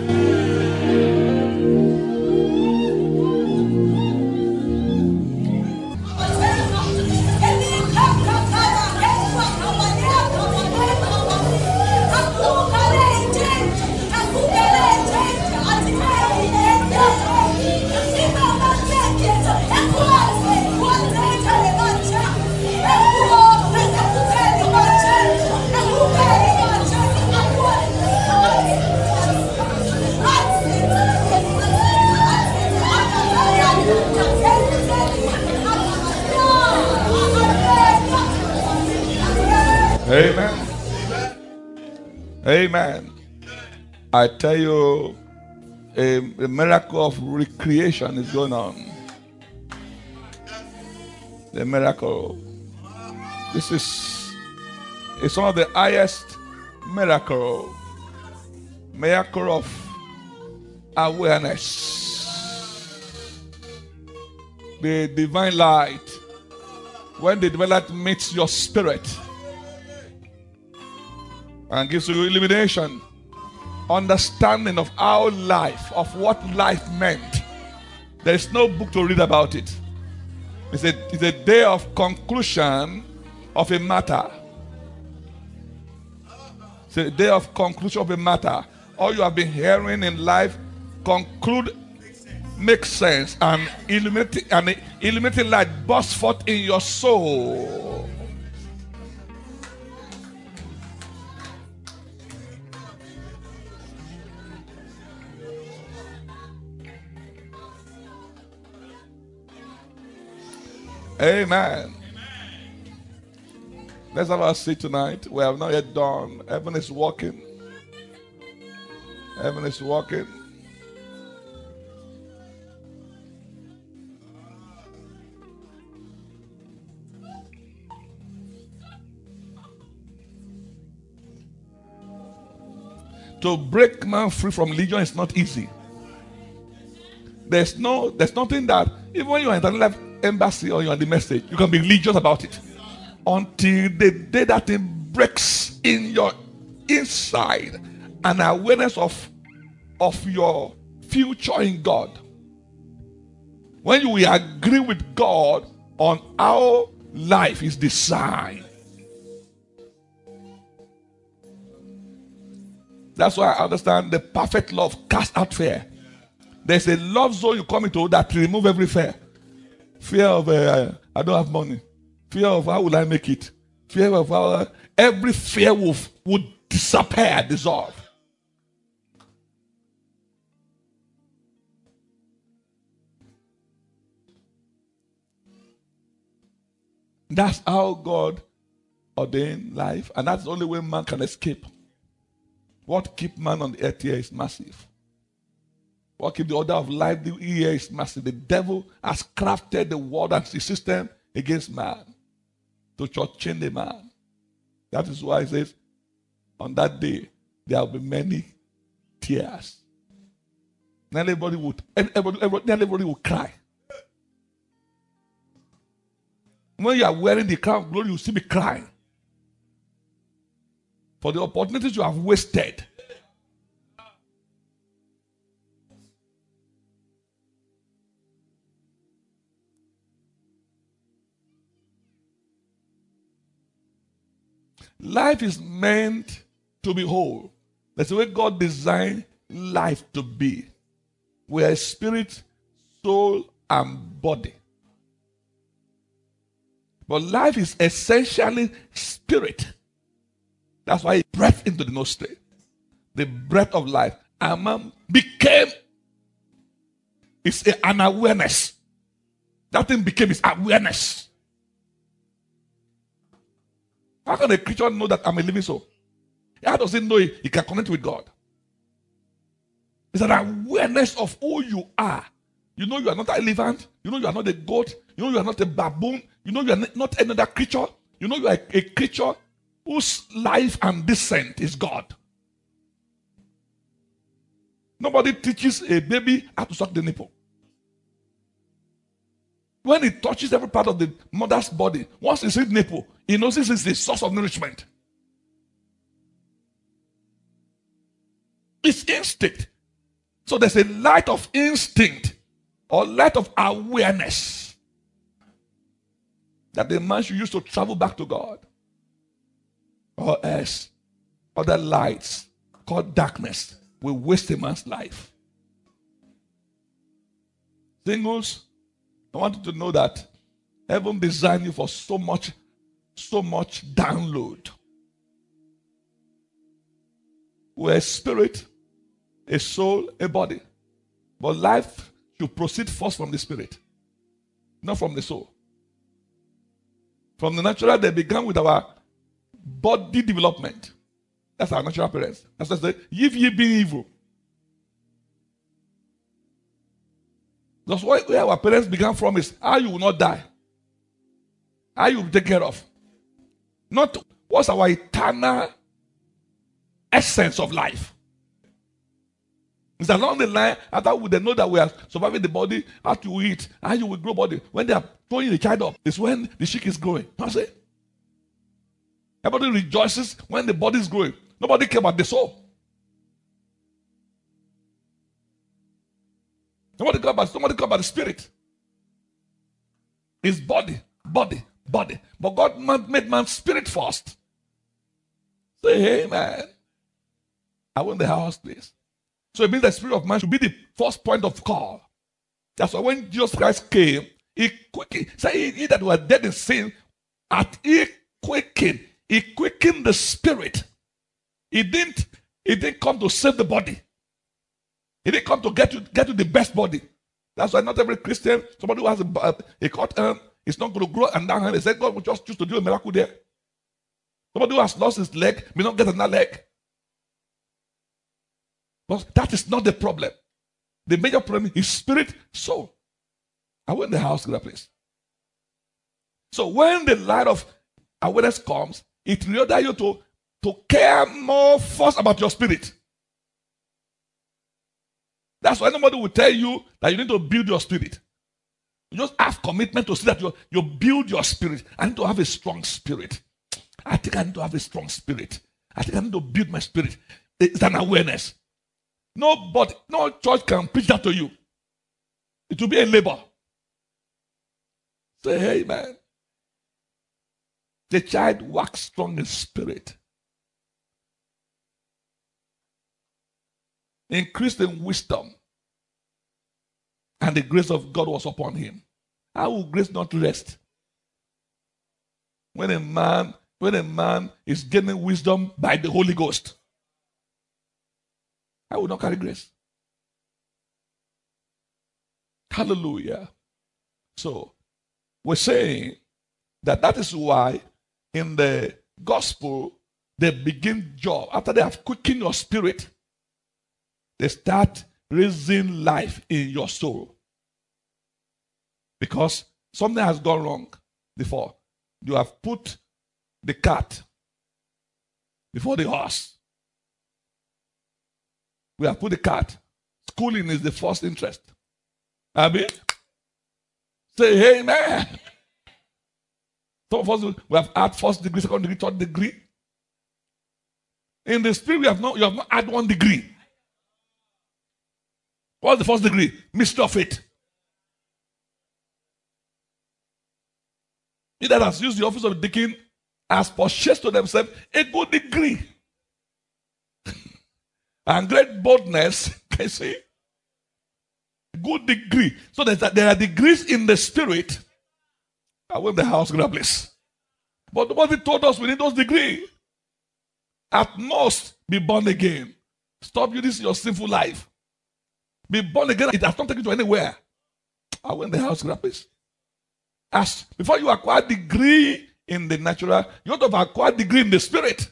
Amen. Amen. I tell you, a miracle of recreation is going on. The miracle. This is one of the highest miracle of awareness. The divine light. When the divine light meets your spirit and gives you illumination, understanding of our life, of what life meant. There is no book to read about it. It's a day of conclusion of a matter. It's a day of conclusion of a matter. All you have been hearing in life, conclude, makes sense, and illuminating light bursts forth in your soul. Amen. Let's have our seat tonight. We have not yet done. Heaven is walking. Heaven is walking. To break man free from religion is not easy. There's nothing that, even when you are in the life embassy or you are the message, you can be religious about it until the day that it breaks in your inside an awareness of your future in God. When you will agree with God on how life is designed. That's why I understand the perfect love casts out fear. There's a love zone you come into that remove every fear. Fear of I don't have money. Fear of how will I make it. Fear of how every fear would disappear, dissolve. That's how God ordained life, and that's the only way man can escape. What keeps man on the earth here is massive. What keeps the order of life here is massive. The devil has crafted the world and the system against man to change the man. That is why it says, on that day, there will be many tears. Everybody will cry. When you are wearing the crown of glory, you see me crying. for the opportunities you have wasted. Life is meant to be whole. That's the way God designed life to be. We are spirit, soul, and body. But life is essentially spirit. That's why he breathed into the nostril. The breath of life. And man became, it's an awareness. That thing became his awareness. How can a creature know that I'm a living soul? How does he know he can connect with God? It's an awareness of who you are. You know you are not an elephant. You know you are not a goat. You know you are not a baboon. You know you are not another creature. You know you are a creature whose life and descent is God. Nobody teaches a baby how to suck the nipple. When it touches every part of the mother's body, once it sees nipple, he knows this is the source of nourishment. It's instinct. So there's a light of instinct or light of awareness that the man should use to travel back to God. Or else, other lights called darkness will waste a man's life. Singles, I want you to know that heaven designed you for so much download. We're a spirit, a soul, a body. But life should proceed first from the spirit, not from the soul. From the natural, they began with our body development. That's our natural parents. That's why they say, if ye be evil. That's where our parents began from is how you will not die. How you will take care of. Not what's our eternal essence of life. It's along the line, after they know that we are surviving the body, how to eat, how you will grow body. When they are throwing the child up, it's when the chick is growing. That's it. Everybody rejoices when the body is growing. Nobody cares about the soul. Nobody cares about the spirit. It's body. But God made man's spirit first. Say, hey, man. I want the house, please. So it means the spirit of man should be the first point of call. That's why when Jesus Christ came, he quickened. Say, he that were dead in sin, he quickened the spirit. He didn't come to save the body. He didn't come to get to the best body. That's why not every Christian, somebody who has a cut arm, is not going to grow and down. They say God will just choose to do a miracle there. Somebody who has lost his leg may not get another leg. But that is not the problem. The major problem is spirit, soul. I went in the house, please. So when the light of awareness comes, it requires you to care more first about your spirit. That's why nobody will tell you that you need to build your spirit. You just have commitment to see that you build your spirit. I need to have a strong spirit. I think I need to have a strong spirit. I think I need to build my spirit. It's an awareness. No church can preach that to you. It will be a labor. Say, hey, man. The child waxed strong in spirit. Increased in wisdom. And the grace of God was upon him. How will grace not rest? When a man is gaining wisdom by the Holy Ghost, I will not carry grace. Hallelujah. So, we're saying that is why in the gospel, they begin job. After they have quickened your spirit, they start raising life in your soul. Because something has gone wrong before. You have put the cart before the horse. We have put the cart. Schooling is the first interest. Amen. Say, hey, man. Some of us, we have had first degree, second degree, third degree. In the spirit, you have not had one degree. What's the first degree? Mystery of faith. He that has used the office of deacon has purchased to themselves a good degree. And great boldness, can you see? Good degree. So there are degrees in the spirit. I went the house grab place. But nobody told us we need those degrees. At most, be born again. Stop using your sinful life. Be born again. It has not taken you to anywhere. I went the house grab place. Before you acquire degree in the natural, you want to acquire degree in the spirit.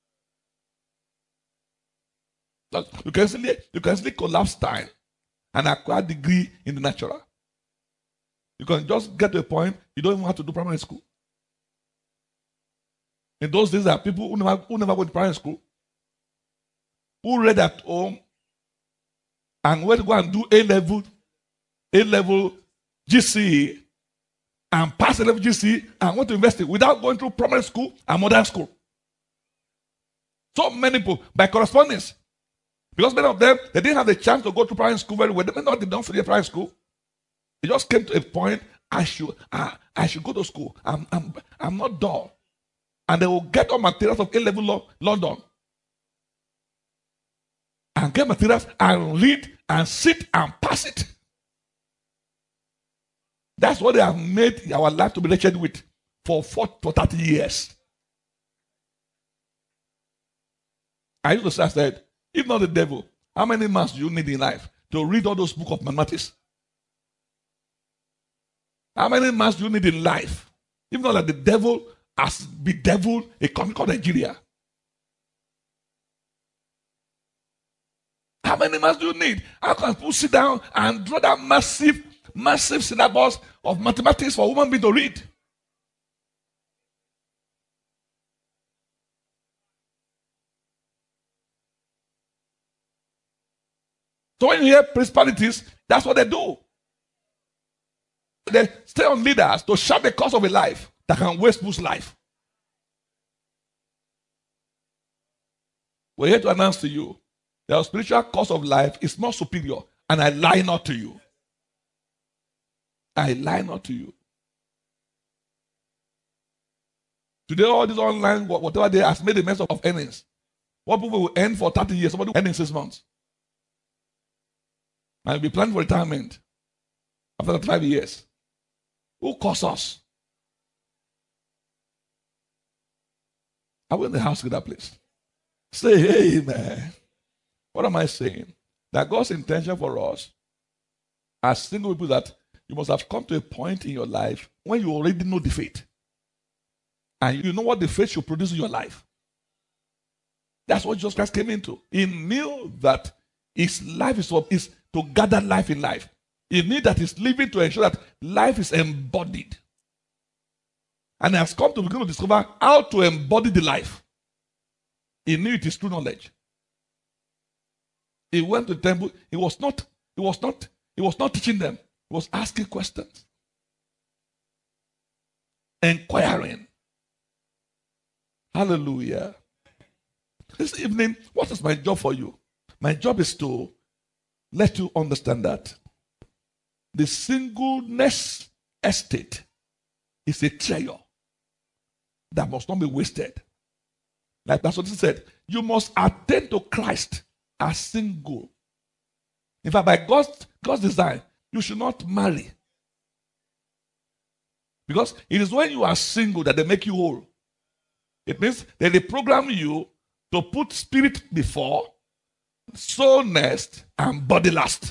You can simply collapse time and acquire degree in the natural. You can just get to a point you don't even have to do primary school. In those days, there are people who never went to primary school, who read at home and went to go and do A-level GCE and pass A-level GCE and went to university without going through primary school and modern school. So many people, by correspondence, because many of them, they didn't have the chance to go to primary school very well. They may not have done for their primary school. They just came to a point, I should go to school. I'm not dull. And they will get all materials of A-level law, London. And get materials and read and sit and pass it. That's what they have made our life to be wretched with for 30 years. I used to say, I said, if not the devil, how many months do you need in life to read all those books of mathematics? How many months do you need in life? If not that the devil has bedeviled a country called Nigeria. How many months do you need? How can people sit down and draw that massive syllabus of mathematics for human being to read? So when you hear principalities, that's what they do. They stay on leaders to shape the course of a life that can waste people's life. We're here to announce to you that your spiritual course of life is more superior, and I lie not to you. I lie not to you. Today, all this online, whatever they has made a mess of earnings. What people will earn for 30 years, somebody will earn in 6 months. And you'll be planning for retirement after 35 years. Who caused us? I went in the house to that place. Say amen. What am I saying? That God's intention for us as single people, that you must have come to a point in your life when you already know the faith. And you know what the faith should produce in your life. That's what Jesus Christ came into. He knew that his life is to gather life in life. He knew that he's living to ensure that life is embodied. And he has come to begin to discover how to embody the life. He knew it is true knowledge. He went to the temple. He was not teaching them. He was asking questions. Inquiring. Hallelujah. This evening, what is my job for you? My job is to let you understand that the singleness estate is a treasure that must not be wasted. Like that's what he said. You must attend to Christ as single. In fact, by God's design, you should not marry. Because it is when you are single that they make you whole. It means that they program you to put spirit before, soul next, and body last.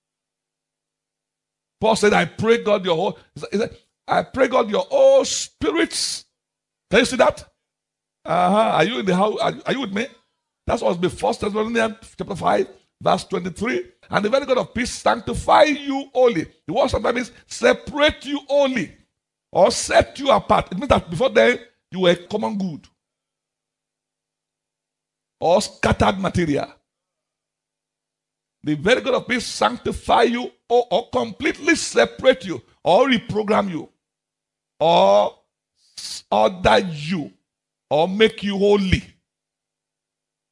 Paul said, I pray God your whole, I pray God your whole spirits. Can you see that? Are you in the house? Are you with me? That's what was before 1 Thessalonians chapter 5, verse 23. And the very God of peace sanctify you wholly. The word sometimes means separate you wholly or set you apart. It means that before then you were common good or scattered material. The very God of peace sanctify you or completely separate you or reprogram you or order you or make you holy.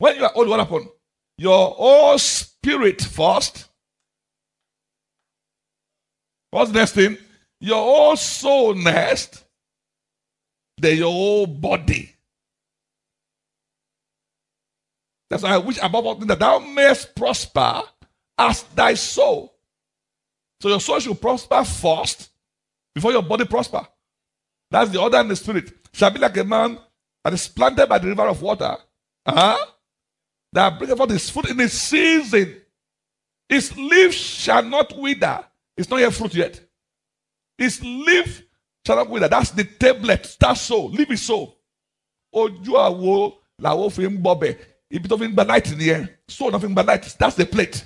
When you are old, what happened? Your whole spirit first. What's the next thing? Your whole soul next. Then your whole body. That's why I wish above all things that thou mayest prosper as thy soul. So your soul should prosper first before your body prosper. That's the order in the spirit. Shall be like a man that is planted by the river of water. That bringeth forth his fruit in his season. His leaf shall not wither. It's not yet fruit yet. His leaf shall not wither. That's the tablet. That's soul. Leaf is soul. Ojú àwo làwo fi ń bọbẹ̀. Ibi tó fi ń gba light in the air. Soul nothing but light. That's the plate.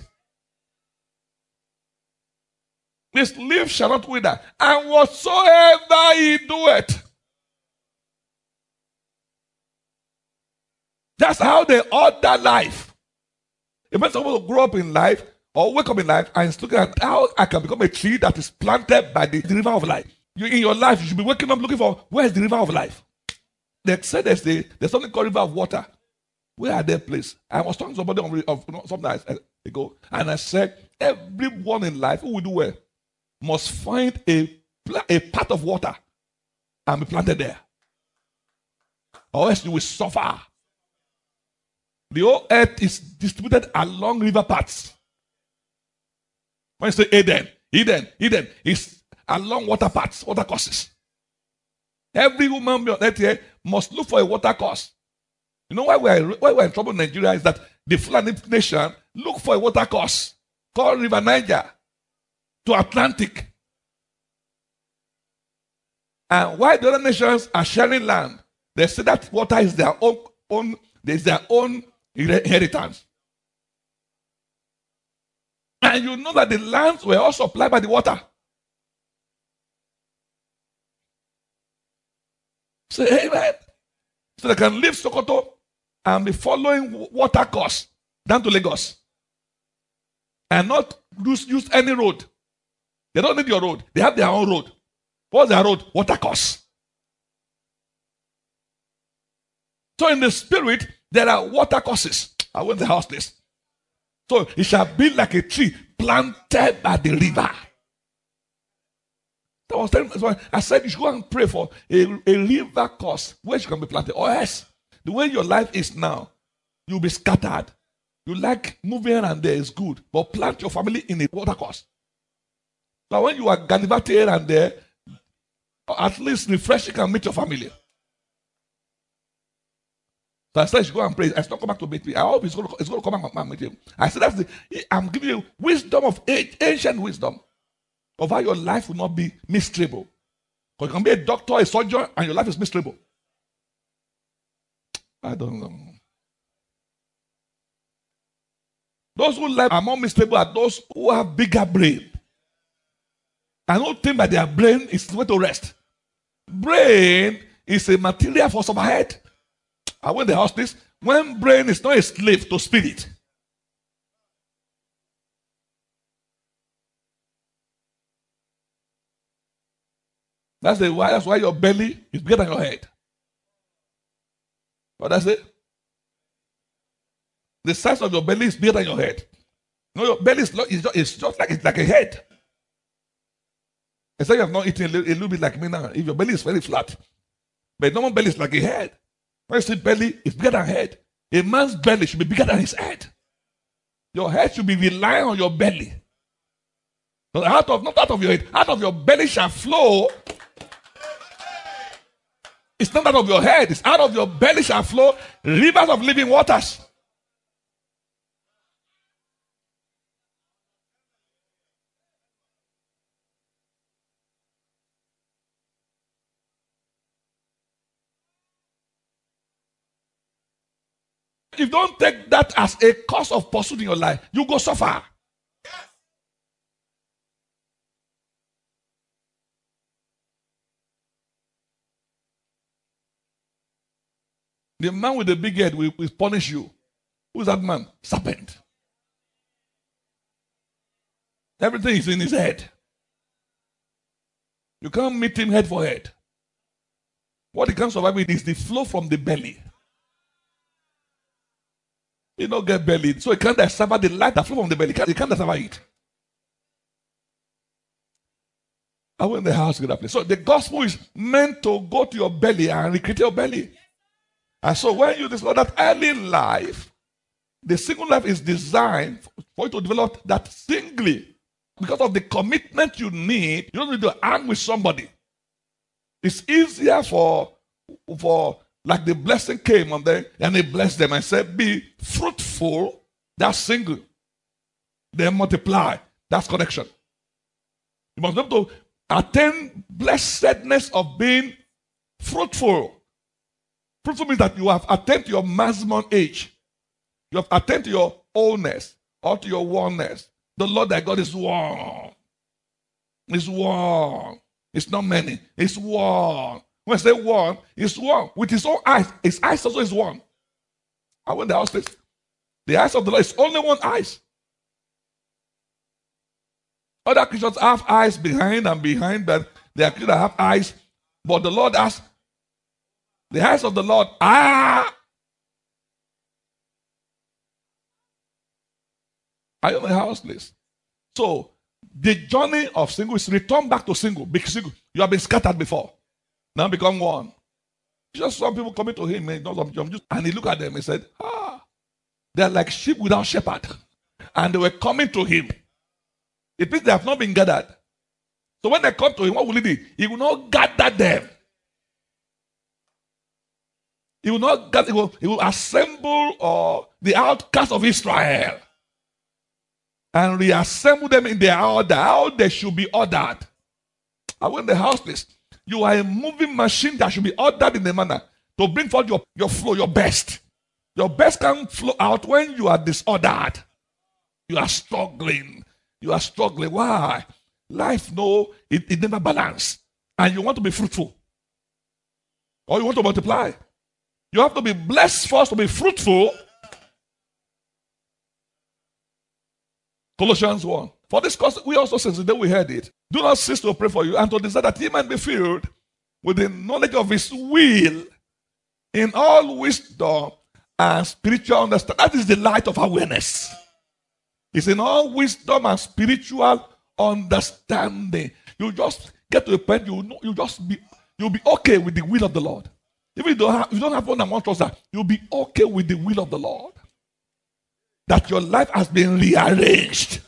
His leaf shall not wither. And whatsoever he doeth. That's how they order life. If someone will grow up in life or wake up in life and is looking at how I can become a tree that is planted by the river of life. In your life, you should be waking up looking for where is the river of life. They said there's something called river of water. Where are they placed? I was talking to somebody something ago, and I said everyone in life who will do well must find a part of water and be planted there, or else you will suffer. The whole earth is distributed along river paths. When you say Eden is along water paths, water courses. Every woman on earth here must look for a water course. You know why we're in trouble in Nigeria is that the Fulani nation look for a water course called River Niger to Atlantic. And why the other nations are sharing land, they say that water is their own inheritance. And you know that the lands were all supplied by the water. Say amen. So they can leave Sokoto and be following water course down to Lagos. And not use any road. They don't need your road. They have their own road. What's their road? Water course. So in the spirit, there are water courses. I went to the house this. So it shall be like a tree planted by the river. That was telling me, I said you should go and pray for a river course where you can be planted. Or else, the way your life is now, you'll be scattered. You like moving here and there is good, but plant your family in a water course. So when you are gallivanting here and there, at least refreshing and meet your family. So I said, you should go and pray. I said, come back to meet me. I hope it's going to come back and meet you. I said, I'm giving you wisdom of ancient wisdom of how your life will not be miserable. Because you can be a doctor, a surgeon, and your life is miserable. I don't know. Those who life are more miserable are those who have bigger brain. And who think that their brain is the way to rest. Brain is a material for some head. I went to the house this. When brain is not a slave to spirit. That's why your belly is bigger than your head. What does it? The size of your belly is bigger than your head. No, your belly is just like a head. Except you have not eaten a little bit like me now. If your belly is very flat. But normal belly is like a head. When you see belly, it's bigger than head. A man's belly should be bigger than his head. Your head should be relying on your belly. So not out of your head, out of your belly shall flow. It's not out of your head, it's out of your belly shall flow rivers of living waters. If you don't take that as a cause of pursuit in your life, you go suffer. Yes. The man with the big head will punish you. Who's that man? Serpent. Everything is in his head. You can't meet him head for head. What he can survive with is the flow from the belly. You don't get belly. So you can't discover the light that flows from the belly. You can't discover it. I went in the house to get that place. So the gospel is meant to go to your belly and recreate your belly. And so when you discover that early life, the single life is designed for you to develop that singly. Because of the commitment you need, you don't need to hang with somebody. It's easier for like the blessing came on them and they blessed them and said, be fruitful. That's single. Then multiply. That's connection. You must be able to attain blessedness of being fruitful. Fruitful means that you have attained to your maximum age. You have attained to your wholeness or to your oneness. The Lord thy God is one. It's one. It's not many. It's one. When I say one, it's one. With his own eyes. His eyes also is one. I went to the house place. The eyes of the Lord is only one eyes. Other Christians have eyes behind and behind, but they are Christians that have eyes. But the Lord has the eyes of the Lord. I am a house place. So the journey of single is return back to single. Big single. You have been scattered before. Now become one. Just some people coming to him and he looked at them and said, they're like sheep without shepherd. And they were coming to him. It means they have not been gathered. So when they come to him, what will he do? He will not gather them. He will not gather, he will assemble the outcasts of Israel and reassemble them in their order, how they should be ordered. I went in the house place. You are a moving machine that should be ordered in a manner to bring forth your flow, your best. Your best can flow out when you are disordered. You are struggling. You are struggling. Why? Life, no, it never balances. And you want to be fruitful. Or you want to multiply. You have to be blessed first to be fruitful. Colossians 1. For this cause, we also since the day we heard it, do not cease to pray for you and to desire that ye might be filled with the knowledge of his will in all wisdom and spiritual understanding. That is the light of awareness. It's in all wisdom and spiritual understanding. You just get to a point you'll be okay with the will of the Lord. If you don't have one and one trust that, you'll be okay with the will of the Lord. That your life has been rearranged.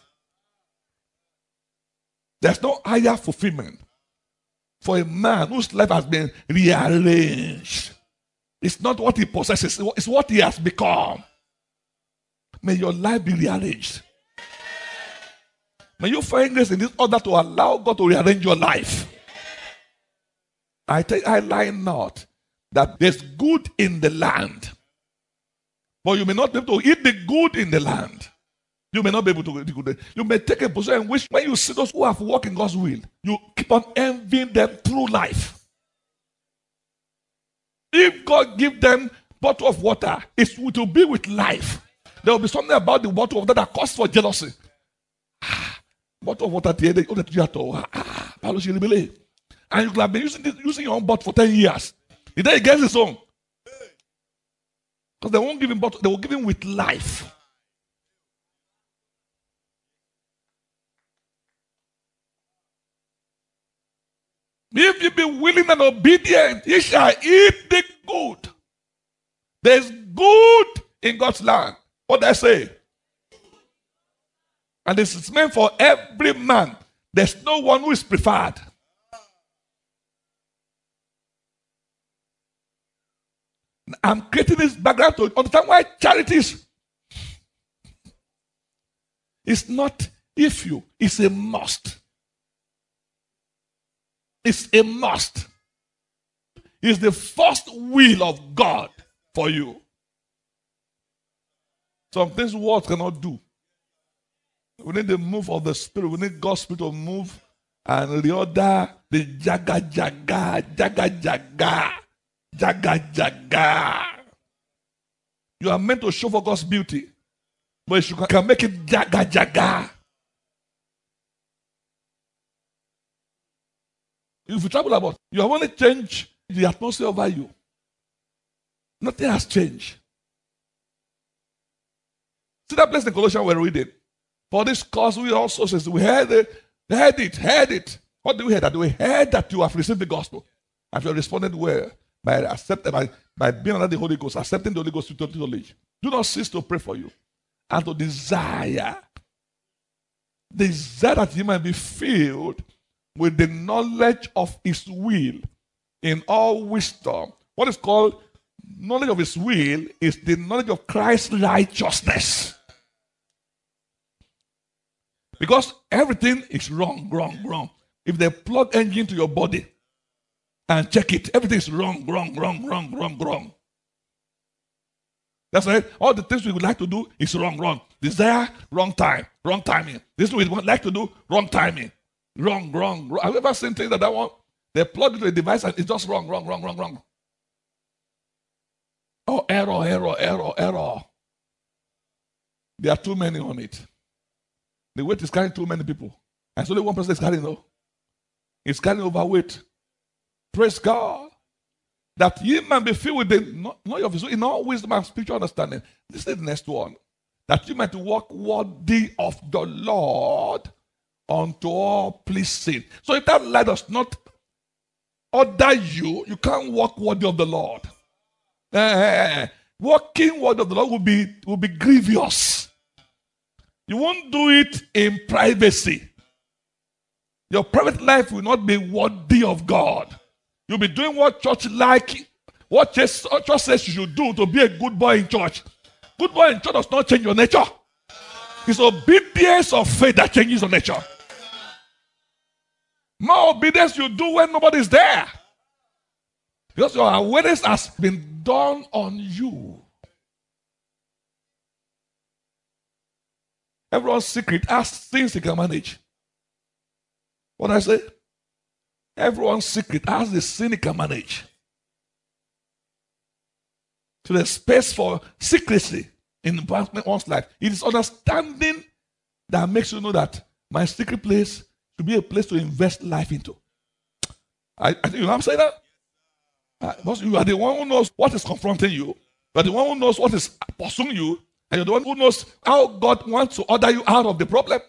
There's no higher fulfillment for a man whose life has been rearranged. It's not what he possesses, it's what he has become. May your life be rearranged. May you find grace in this order to allow God to rearrange your life. I lie not that there's good in the land, but you may not be able to eat the good in the land. You may not be able to eat the good. You may take a position in which when you see those who have walked in God's will, you keep on envying them through life. If God give them bottle of water, it will be with life. There will be something about the bottle of water that calls for jealousy. Bottle of water, and you could have been using your own bottle for 10 years. He then gets his own. Because they won't give him bottle, they will give him with life. If you be willing and obedient, you shall eat the good. There's good in God's land. What did I say? And this is meant for every man. There's no one who is preferred. I'm creating this background to understand why charity is not if you, it's a must. It's a must. It's the first will of God for you. Some things words cannot do. We need the move of the Spirit. We need God's Spirit to move and reorder the jaga jaga, jaga jaga, jaga jaga. You are meant to show for God's beauty, but you can make it jaga jaga. If you travel about, you have only changed the atmosphere over you. Nothing has changed. See that place in Colossians we're reading? For this cause we also says we heard it. What do we hear? That we heard that you have received the gospel. And you have responded well by being under the Holy Ghost, accepting the Holy Ghost with total knowledge. Do not cease to pray for you and to desire that you might be filled with the knowledge of his will in all wisdom. What is called knowledge of his will is the knowledge of Christ's righteousness. Because everything is wrong. If they plug engine to your body and check it, everything is wrong. That's right. All the things we would like to do is wrong. Desire, wrong time, wrong timing. This we would like to do, wrong timing. Wrong. Have you ever seen things that one? They plug it to a device and it's just wrong. Oh, error. There are too many on it. The weight is carrying too many people. And so only one person is carrying, though. It's carrying overweight. Praise God. That ye might be filled with the knowledge of his will in all wisdom and spiritual understanding. This is the next one. That you might walk worthy of the Lord unto all pleasing. So if that light does not order you, you can't walk worthy of the Lord. Walking worthy of the Lord will be grievous. You won't do it in privacy. Your private life will not be worthy of God. You'll be doing what church says you should do to be a good boy in church. Good boy in church does not change your nature. It's obedience of faith that changes your nature. More obedience you do when nobody's there. Because your awareness has been done on you. Everyone's secret has things he can manage. What I say? Everyone's secret has the sin he can manage. So there's space for secrecy in one's life. It is understanding that makes you know that my secret place should be a place to invest life into. You know what I'm saying? Because you are the one who knows what is confronting you. You are the one who knows what is pursuing you. And you're the one who knows how God wants to order you out of the problem.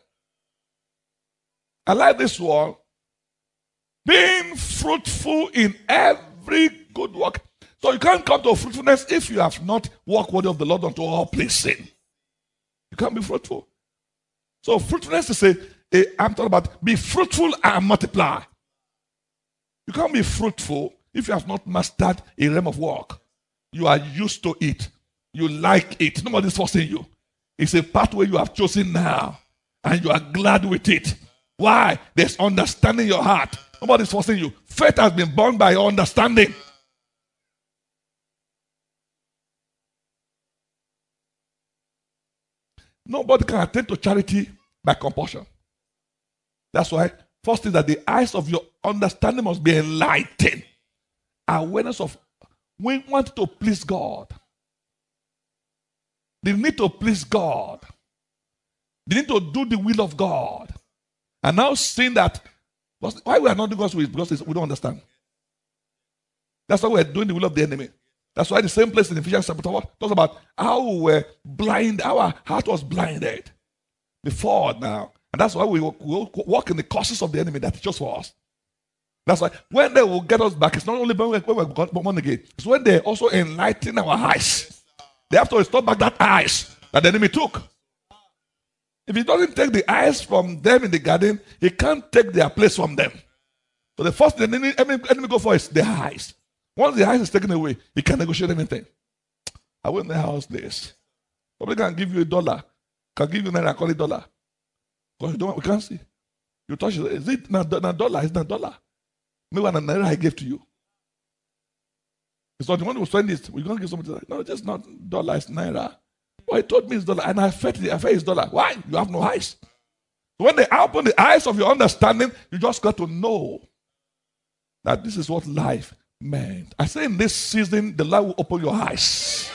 I like this one. Being fruitful in every good work. So you can't come to fruitfulness if you have not walked worthy of the Lord unto all pleasing. You can't be fruitful. So fruitfulness is I'm talking about be fruitful and multiply. You can't be fruitful if you have not mastered a realm of work. You are used to it. You like it. Nobody's forcing you. It's a pathway you have chosen now. And you are glad with it. Why? There's understanding in your heart. Nobody's forcing you. Faith has been born by your understanding. Nobody can attend to charity by compulsion. That's why, first is that the eyes of your understanding must be enlightened. Awareness of we want to please God. They need to please God. They need to do the will of God. And now seeing that, why we are not doing God's will? Because we don't understand. That's why we are doing the will of the enemy. That's why the same place in Ephesians chapter 1 talks about how we were blind, our heart was blinded before now. And that's why we walk in the causes of the enemy that teaches for us. That's why when they will get us back, it's not only when we got born again, it's when they also enlighten our eyes. They have to restore back that eyes that the enemy took. If he doesn't take the eyes from them in the garden, he can't take their place from them. So the first thing the enemy go for is the eyes. Once the eyes is taken away, he can't negotiate anything. I went in the house this. Somebody can give you $1. Can give you $9 and call it $1. Because we can't see. You touch it. Is it not $1? It's not $1. Maybe one $9 I gave to you. It's not the one who spend it. We're going to give somebody like, no, just not $1, it's $9. Well, he told me it's $1. And I felt it's $1. Why? You have no eyes. When they open the eyes of your understanding, you just got to know that this is what life meant. I say in this season, the Lord will open your eyes.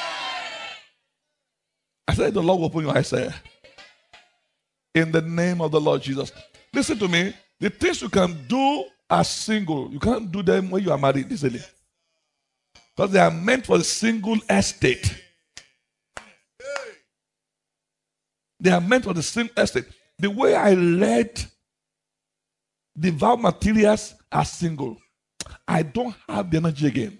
I said the Lord will open your eyes there. In the name of the Lord Jesus. Listen to me. The things you can do as single, you can't do them when you are married easily. Because they are meant for a single estate. They are meant for the same estate. The way I read the vow materials are single. I don't have the energy again.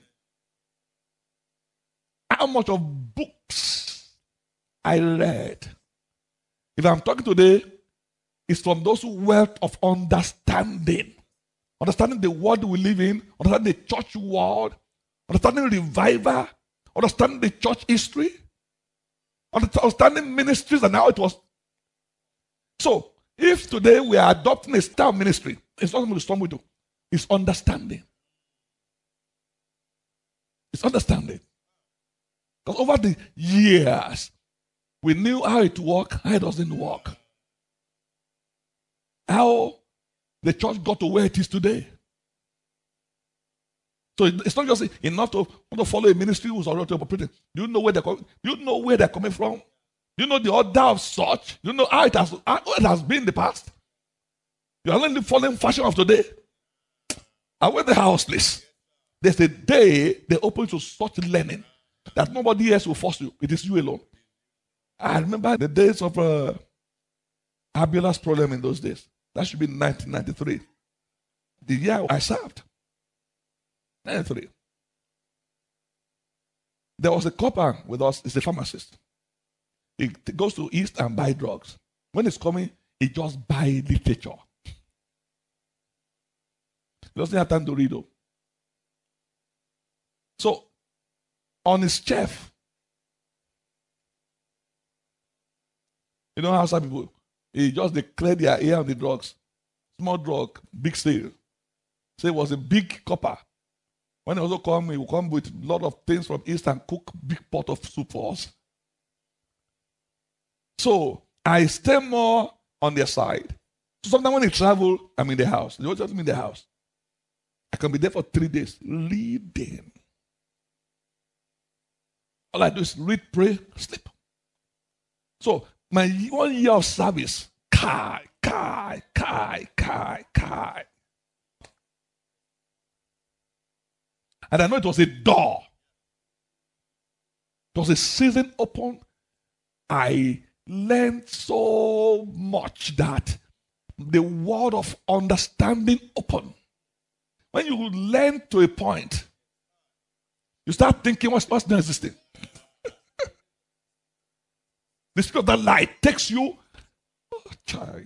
How much of books I read? If I'm talking today, it's from those wealth of understanding. Understanding the world we live in, understanding the church world, understanding revival, understanding the church history, understanding ministries and how it was. So, if today we are adopting a style of ministry, it's not something we do. It's understanding. It's understanding. Because over the years, we knew how it works, how it doesn't work. How the church got to where it is today. So it's not just enough to follow a ministry who's already operating. Do you know where they're coming from? Do you know the order of such? Do you know how it has been in the past? You are only following fashion of today. I went to the house, please. There's a day they open to such learning that nobody else will force you. It is you alone. I remember the days of Abiola's problem in those days. That should be 1993. The year I served. 93. There was a couple with us, he's a pharmacist. He goes to East and buy drugs. When he's coming, he just buy literature. He doesn't have time to read. So, on his shelf, you know how some people, he just declared their ear on the drugs. Small drug, big sale. So it was a big copper. When he also come, he will come with a lot of things from East and cook big pot of soup for us. So I stay more on their side. So sometimes when they travel, I'm in the house. They always have me in the house. I can be there for 3 days reading. All I do is read, pray, sleep. So my 1 year of service, kai. And I know it was a door. It was a season open. I learned so much that the world of understanding opened. When you learn to a point, you start thinking what's not existing. The spirit of that light takes you. Oh, child.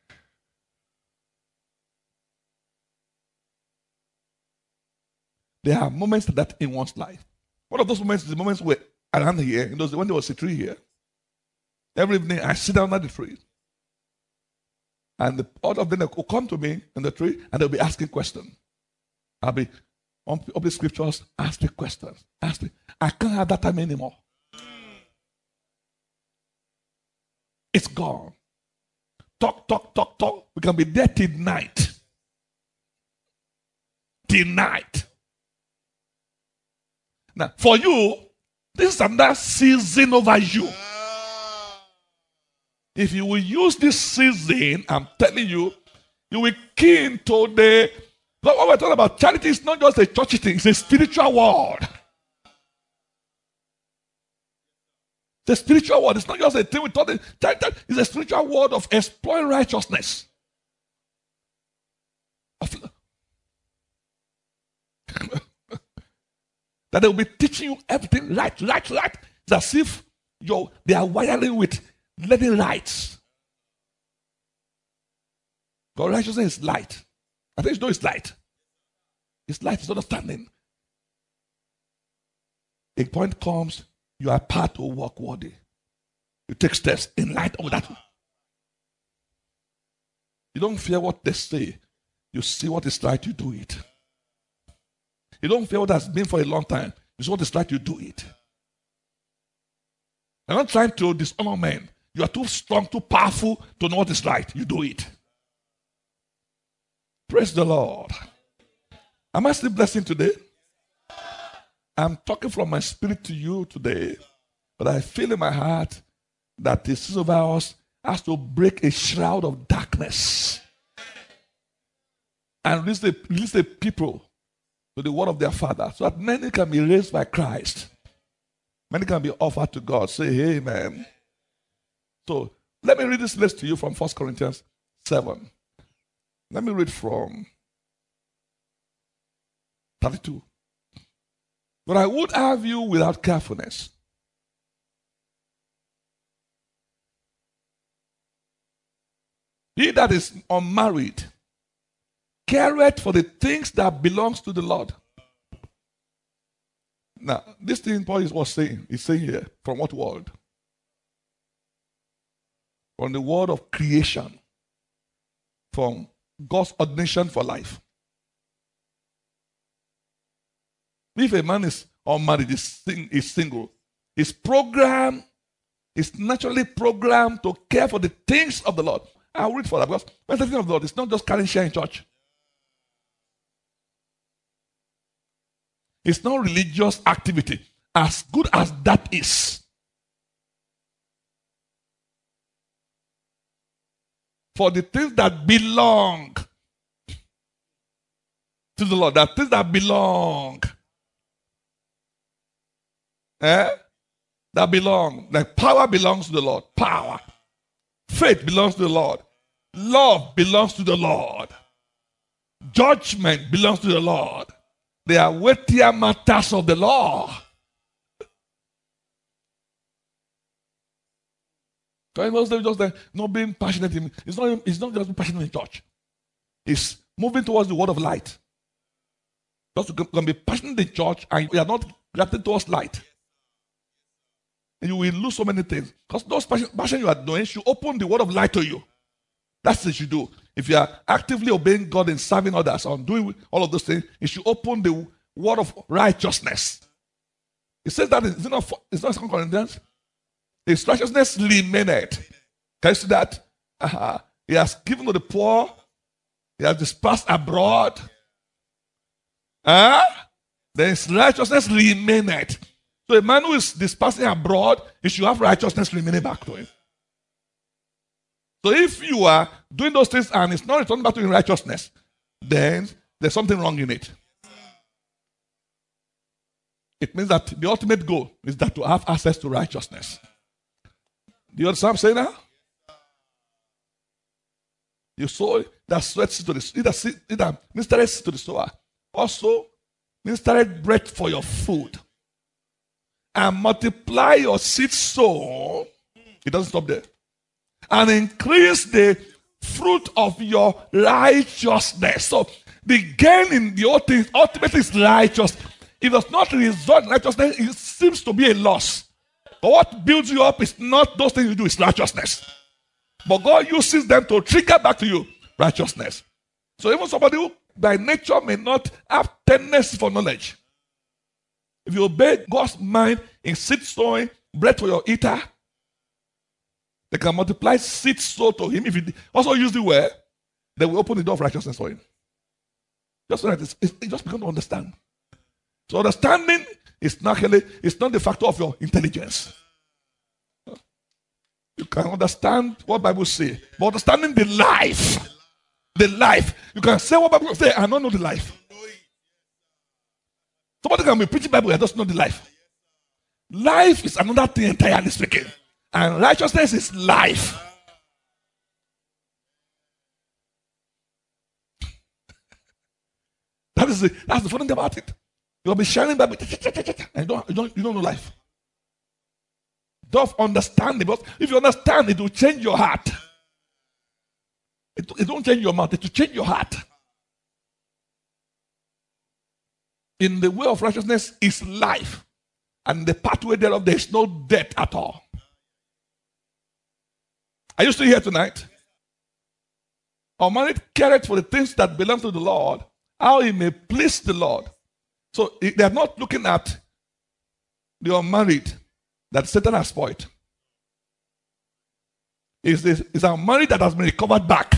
There are moments like that in one's life. One of those moments is the moments where around here, in those when there was a tree here. Every evening I sit down under the tree. And all of them will come to me in the tree and they'll be asking questions. I'll be on the scriptures, ask the questions. I can't have that time anymore. It's gone. Talk. We can be there till night. Till night. Now, for you, this is another season over you. If you will use this season, I'm telling you, you will key into the. What we're talking about, charity is not just a churchy thing, it's a spiritual world. The spiritual world. It's not just a thing we thought. It's a spiritual world of exploring righteousness. That they will be teaching you everything right. It's as if they are wiring with letting lights. God righteousness is light. I think you know it's light. It's light, it's understanding. A point comes, you are part to walk worthy. You take steps in light of that. You don't fear what they say. You see what is right, you do it. You don't fear what has been for a long time. You see what is right, you do it. You're not trying to dishonor men. You are too strong, too powerful to know what is right. You do it. Praise the Lord. Am I still blessing today? I'm talking from my spirit to you today, but I feel in my heart that this season of ours has to break a shroud of darkness and release the people to the word of their Father, so that many can be raised by Christ. Many can be offered to God. Say amen. So Let me read this list to you from 1 Corinthians 7. Let me read from 32. But I would have you without carefulness. He that is unmarried careth for the things that belongs to the Lord. Now, this thing Paul was saying, he's saying here, from what word? From the word of creation. From God's ordination for life. If a man is unmarried, is single, his program is naturally programmed to care for the things of the Lord. I'll read for that because when the thing of the Lord, it's not just carrying share in church. It's not religious activity, as good as that is. For the things that belong to the Lord, that things that belong, that belong, like power belongs to the Lord, power. Faith belongs to the Lord. Love belongs to the Lord. Judgment belongs to the Lord. They are weightier matters of the law. Just not being passionate. It's not just being passionate in church. It's moving towards the word of light. Just you can be passionate in church and you are not reacting towards light. And you will lose so many things. Because those passion you are doing should open the word of light to you. That's what you should do. If you are actively obeying God and serving others or doing all of those things, it should open the word of righteousness. It says that it's not 2 Corinthians. His righteousness remaineth. Can you see that? He has given to the poor. He has dispersed abroad. Then his righteousness remaineth. So a man who is dispersing abroad, he should have righteousness remaining back to him. So if you are doing those things and it's not returning back to you in righteousness, then there's something wrong in it. It means that the ultimate goal is that to have access to righteousness. Do you understand what I'm saying now? You sow that sweat to the either ministered to the sower. Also, ministered bread for your food. And multiply your seed sown. It doesn't stop there. And increase the fruit of your righteousness. So the gain in the whole thing ultimately is righteous. It does not result in righteousness. It seems to be a loss. But what builds you up is not those things you do, it's righteousness. But God uses them to trigger back to you righteousness. So even somebody who by nature may not have tenderness for knowledge, if you obey God's mind in seed sowing, bread for your eater, they can multiply seed sow to him. If you also use the word, they will open the door of righteousness for him. Just so that it just become to understand. So understanding is not the factor of your intelligence. You can understand what Bible says, but understanding the life. You can say what Bible says and not know the life. Somebody can be preaching Bible and doesn't know the life. Life is another thing entirely speaking. And righteousness is life. That's the funny thing about it. You'll be sharing Bible and you don't know life. Don't understand it, but if you understand, it will change your heart. It won't change your mouth, it will change your heart. In the way of righteousness is life, and the pathway thereof there is no death at all. Are you still here tonight? Unmarried careth for the things that belong to the Lord, how he may please the Lord. So they are not looking at the unmarried that Satan has spoiled. It's unmarried that has been recovered back.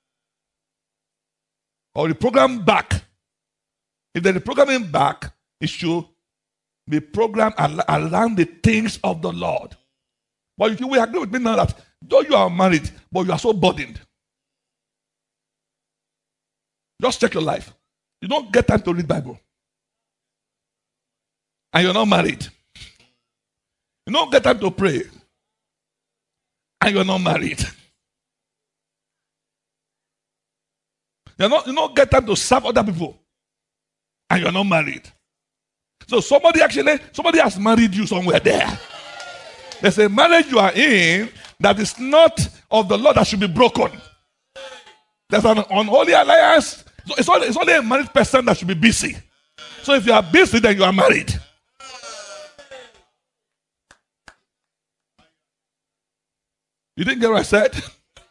Or reprogrammed back. If they're reprogramming back, it should be programmed around the things of the Lord. But you will agree with me now that though you are married, but you are so burdened. Just check your life. You don't get time to read Bible. And you're not married. You don't get time to pray. and you're not married. You don't get time to serve other people, and you're not married. So somebody has married you somewhere there. There's a marriage you are in that is not of the Lord that should be broken. There's an unholy alliance. So it's only a married person that should be busy. So if you are busy, then you are married. You didn't get what I said?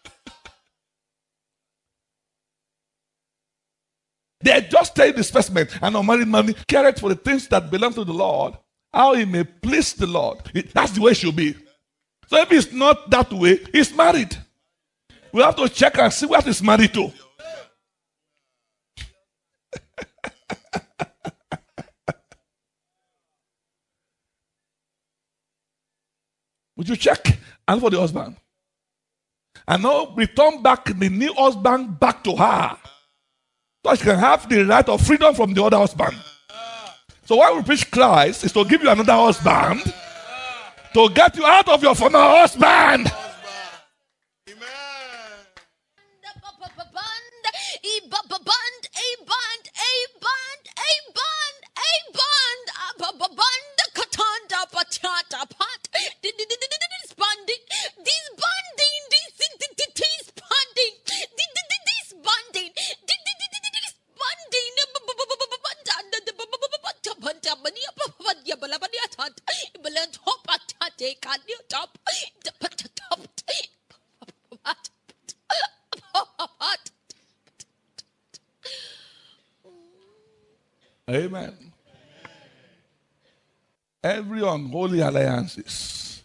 They just take this specimen and unmarried man care for the things that belong to the Lord, how he may please the Lord. That's the way it should be. So if it's not that way, he's married. We have to check and see what he's married to. Would you check and for the husband? And now return back the new husband back to her, so she can have the right of freedom from the other husband. So why we preach Christ is to give you another husband, to get you out of your former husband. Amen. Every unholy alliances,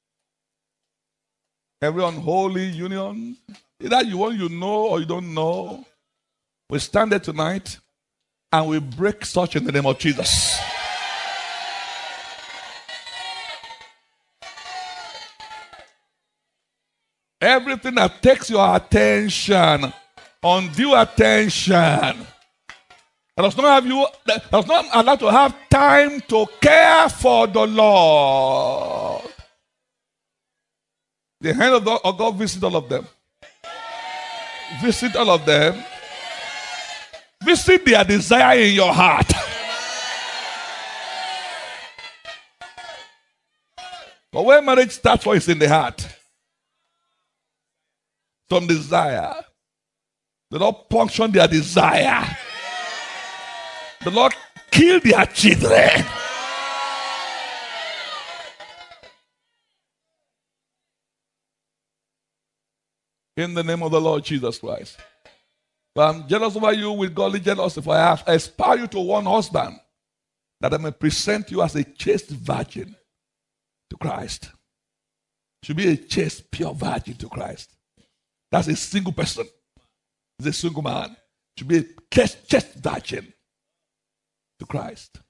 every unholy union, either you know or you don't know, we stand there tonight and we break such in the name of Jesus. Everything that takes your attention, undue attention, that does not allow to have time to care for the Lord. The hand of God visit all of them. Visit all of them. Visit their desire in your heart. But where marriage starts for is in the heart. Some desire. The Lord function their desire. The Lord kill their children. In the name of the Lord Jesus Christ. But I'm jealous over you with godly jealousy, for I have aspired you to one husband, that I may present you as a chaste virgin to Christ. Should be a chaste, pure virgin to Christ. That's a single person. It's a single man. Should be a chaste virgin to Christ.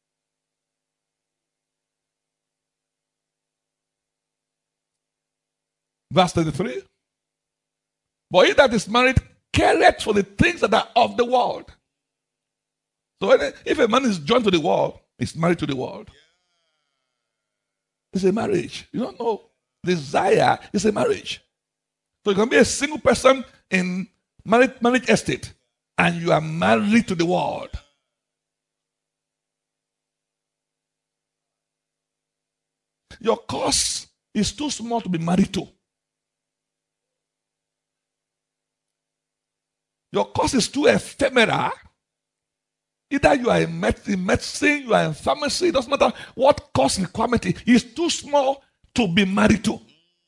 Verse 33. But he that is married careth for the things that are of the world. So if a man is joined to the world, he's married to the world. It's a marriage. You don't know. Desire is a marriage. So you can be a single person in marriage estate, and you are married to the world. Your cause is too small to be married to. Your cause is too ephemeral. Either you are in medicine, you are in pharmacy, it doesn't matter what cause requirement is too small to be married to.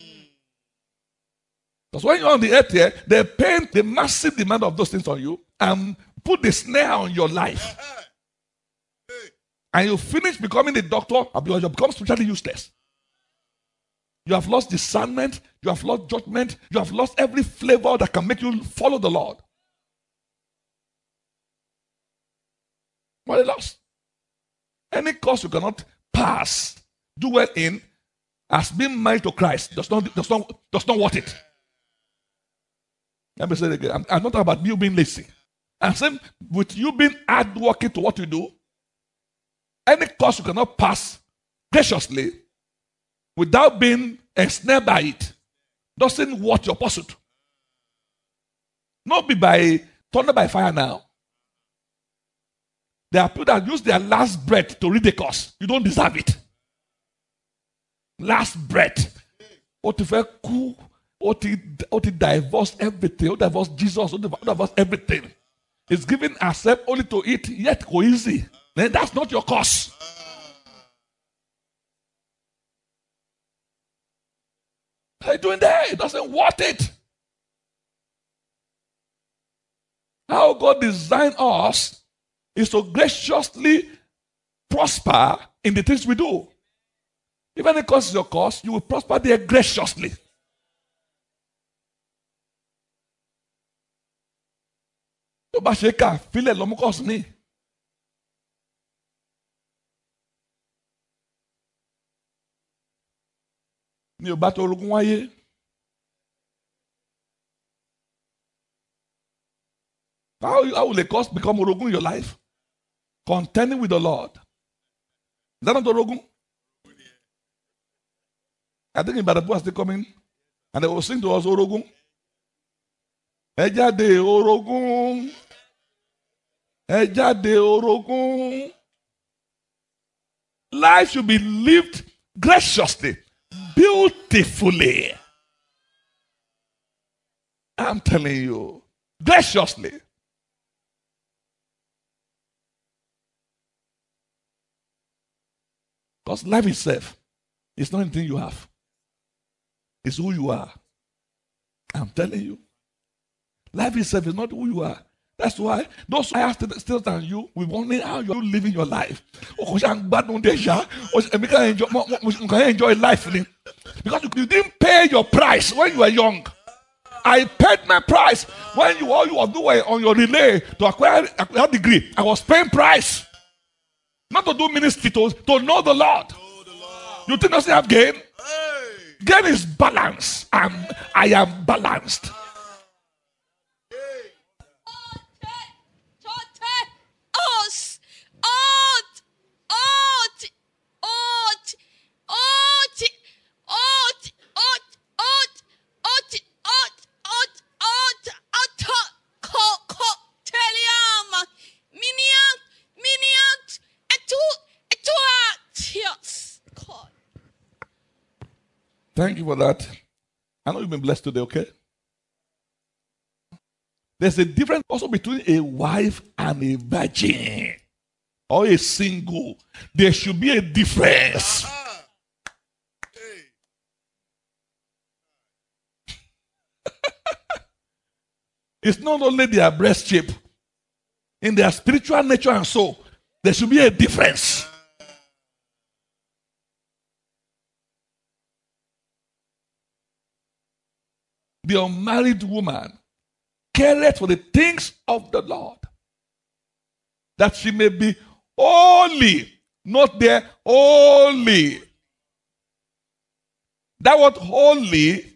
Because when you're on the earth here, they paint the massive demand of those things on you and put the snare on your life. And you finish becoming a doctor because you become spiritually useless. You have lost discernment, you have lost judgment, you have lost every flavor that can make you follow the Lord. What a loss. Any course you cannot pass, do well in, as being married to Christ, does not worth it. Let me say it again. I'm not talking about you being lazy. I'm saying with you being hardworking to what you do, any course you cannot pass graciously without being ensnared by it, doesn't watch your pursuit. Not be by thunder by fire now. There are people that use their last breath to read the course. You don't deserve it. Last breath. What if what he divorced everything? What divorced Jesus? What divorced everything? It's giving herself only to eat, yet go easy. Then that's not your cause. What are you doing there? It doesn't want it. How God designed us is to graciously prosper in the things we do. If any cause is your cause, you will prosper there graciously. Tó bá ṣe ká fílẹ̀ lọ́mú cause ní. Mi ò bá tó orogún wáyé. How will a cause become orogún in your life? Contending with the Lord. Is that not orogún? I think in Badabu are still coming, and they will sing to us orogún. Ẹ jáde orogún. Ẹ jáde orogún. Life should be lived graciously, beautifully. I'm telling you, graciously. Because life itself is not anything you have. It's who you are. I'm telling you. Life itself is not who you are. That's why those higher status than you will wonder how you're living your life. You can enjoy life. Because you didn't pay your price when you were young. I paid my price when all you were doing on your relay to acquire a degree. I was paying price. Not to do ministry, to know the Lord. You think I still have gain? Gain is balance. I am balanced. Thank you for that. I know you've been blessed today, okay? There's a difference also between a wife and a virgin or a single. There should be a difference. It's not only their breast shape, in their spiritual nature and soul, there should be a difference. The unmarried woman careth for the things of the Lord, that she may be holy, not there holy. That word holy,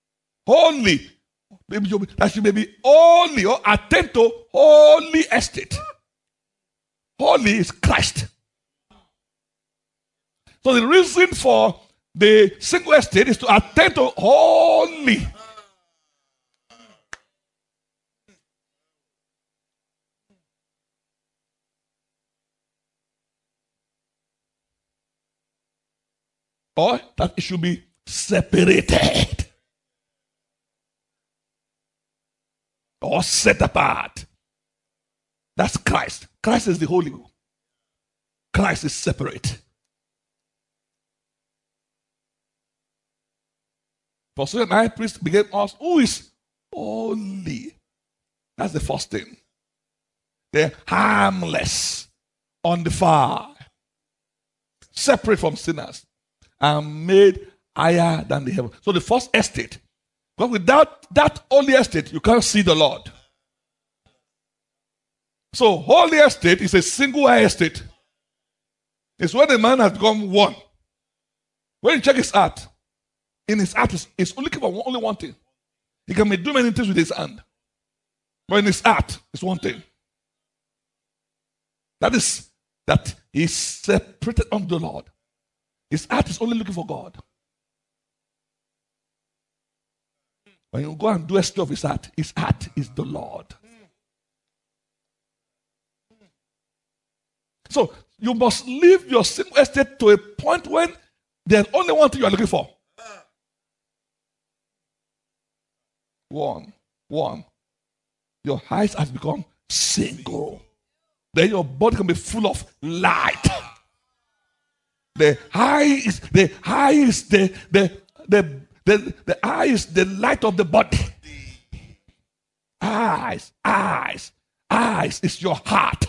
that she may be holy or attend to holy estate. Holy is Christ. So the reason for the single estate is to attend to holy. Or that it should be separated or set apart. That's Christ. Christ is the Holy One. Christ is separate. For so an high priest began us who is holy. That's the first thing. They're harmless, undefiled, separate from sinners, and made higher than the heaven. So the first estate. Because without that holy estate, you can't see the Lord. So holy estate is a single high estate. It's when the man has become one. When you check his heart, in his heart is only for only one thing. He can do many things with his hand. But in his heart, it's one thing. That is that he's separated unto the Lord. His heart is only looking for God. When you go and do a study of his heart is the Lord. So you must leave your single estate to a point when there's only one thing you are looking for. One. Your eyes has become single. Then your body can be full of light. The eye is the light of the body. Eyes is your heart.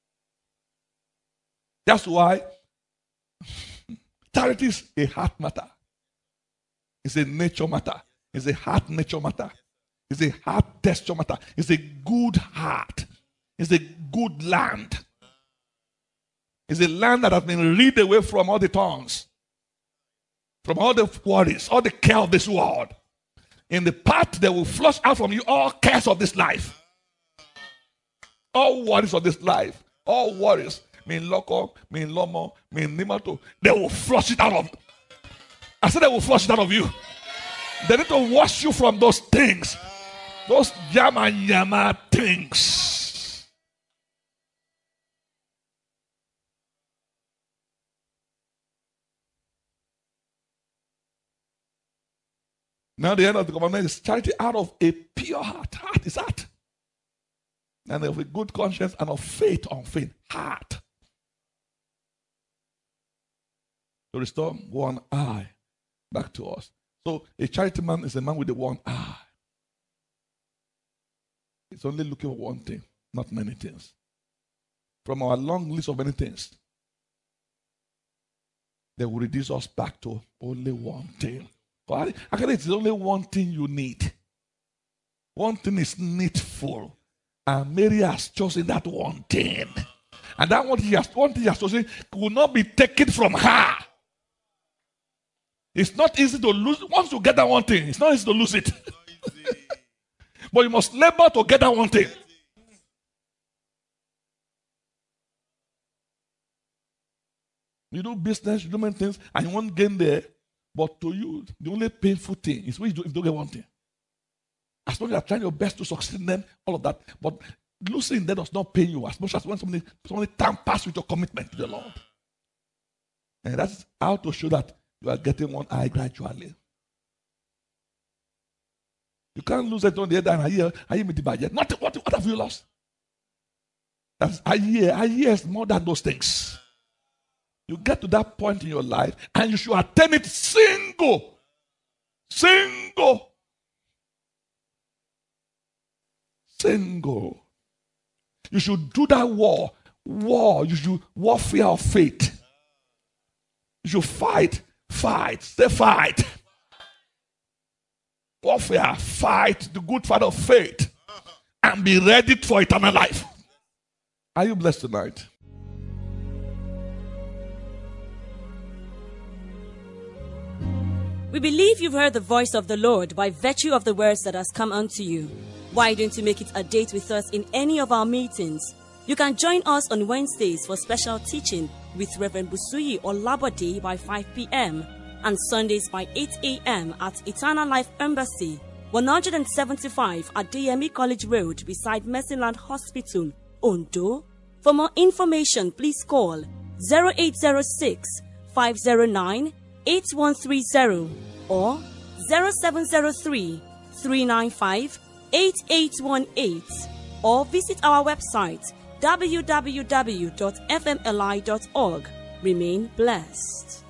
That's why charity is a heart matter. It's a nature matter. It's a heart nature matter. It's a heart texture matter. It's a good heart. It's a good land. It's a land that has been rid away from all the tongues, from all the worries, all the care of this world. In the part, they will flush out from you all cares of this life. All worries of this life. All worries. Mean loco, mean lomo, mean nimato. They will flush it out of you. I said they will flush it out of you. They need to wash you from those things. Those yama things. Now the end of the commandment is charity out of a pure heart. Heart is heart. And of a good conscience and of faith on faith. Heart. To restore one eye back to us. So a charity man is a man with the one eye. It's only looking for one thing, not many things. From our long list of many things, they will reduce us back to only one thing. Actually, it's only one thing you need. One thing is needful. And Mary has chosen that one thing. And that one thing she has chosen will not be taken from her. It's not easy to lose. Once you get that one thing, it's not easy to lose it. But you must labor to get that one thing. You do business, you do many things, and you won't gain there. But to you, the only painful thing is when you don't get one thing. As long as you are trying your best to succeed in them, all of that. But losing them does not pain you as much as when somebody tampers with your commitment to the Lord. And that's how to show that you are getting one eye gradually. You can't lose it on the other hand. I hear me the budget. What have you lost? That's I hear is more than those things. You get to that point in your life and you should attain it single. Single. You should do that war. You should warfare of faith. You should fight. Stay fight. Warfare, fight the good fight of faith. And be ready for eternal life. Are you blessed tonight? We believe you've heard the voice of the Lord by virtue of the words that has come unto you. Why don't you make it a date with us in any of our meetings? You can join us on Wednesdays for special teaching with Reverend Busuyi Olabode by 5 p.m. and Sundays by 8 a.m. at Eternal Life Embassy, 175 at DME College Road beside Mercyland Hospital, Ondo. For more information, please call 0806 509 8130 or 0703 395 8818 or visit our website www.fmli.org. Remain blessed.